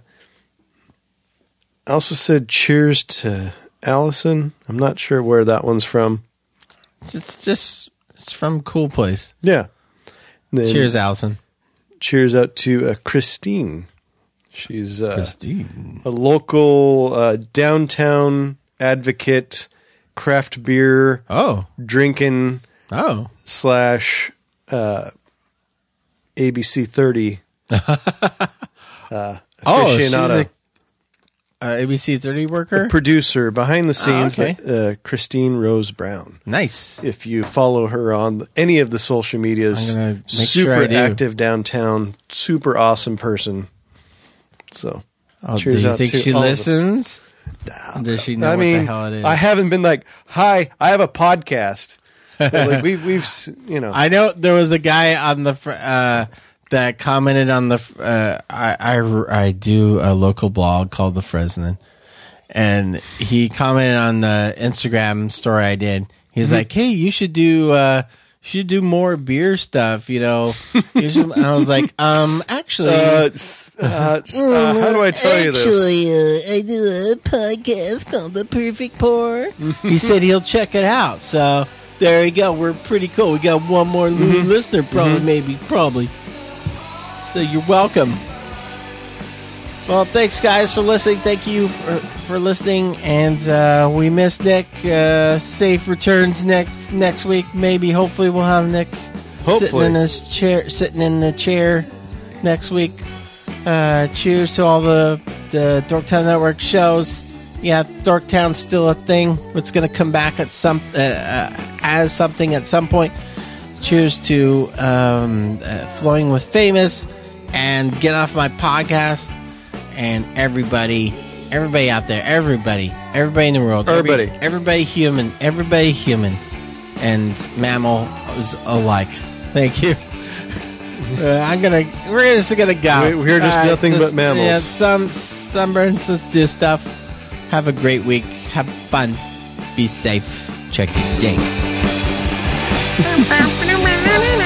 I also said cheers to Allison. I'm not sure where that one's from. It's just, it's from Cool Place. Yeah. And then Cheers, Allison. Cheers out to uh, Christine. She's uh, Christine. a local uh, downtown advocate, craft beer Oh, drinking oh. slash uh, A B C thirty uh, Oh, she's aficionado. a uh, A B C thirty worker? Producer behind the scenes, okay. but, uh, Christine Rose Brown. Nice. If you follow her on any of the social medias, I'm gonna make super sure I do. active downtown, super awesome person. So, Oh, cheers do you out think to she all of listens? Does she know I what mean, the hell it is? I haven't been like, "Hi, I have a podcast." But, like we've we've s- you know, I know there was a guy on the fr- uh, that commented on the. fr- Uh, I, I I do a local blog called the Fresnan, and he commented on the Instagram story I did. He's Mm-hmm. like, "Hey, you should do uh, you should do more beer stuff." You know, You should- and I was like, "Um, actually." uh, s- uh, s- uh, how do I tell you this? uh, I do a podcast called The Perfect Pour. He said he'll check it out. So there you go. We're pretty cool. We got one more little Mm-hmm. listener, probably, maybe, probably. So you're welcome. Well, thanks, guys, for listening. Thank you for, for listening. And uh, we miss Nick. Uh, safe returns Nick next week. Maybe, hopefully, we'll have Nick Hopefully. sitting in his chair, sitting in the chair next week. Uh, cheers to all the the Dorktown Network shows. Yeah, Dorktown's still a thing. It's going to come back at some uh, uh, as something at some point. Cheers to um, uh, Flowing with Famous and Get Off My Podcast and everybody, everybody out there, everybody, everybody in the world, Everybody. every, everybody human, everybody human, and mammals alike. Thank you. Uh, I'm gonna. We're just gonna go. We're just Uh, nothing this- but mammals. Yeah, some sunburns. Let's do stuff. Have a great week. Have fun. Be safe. Check your dates.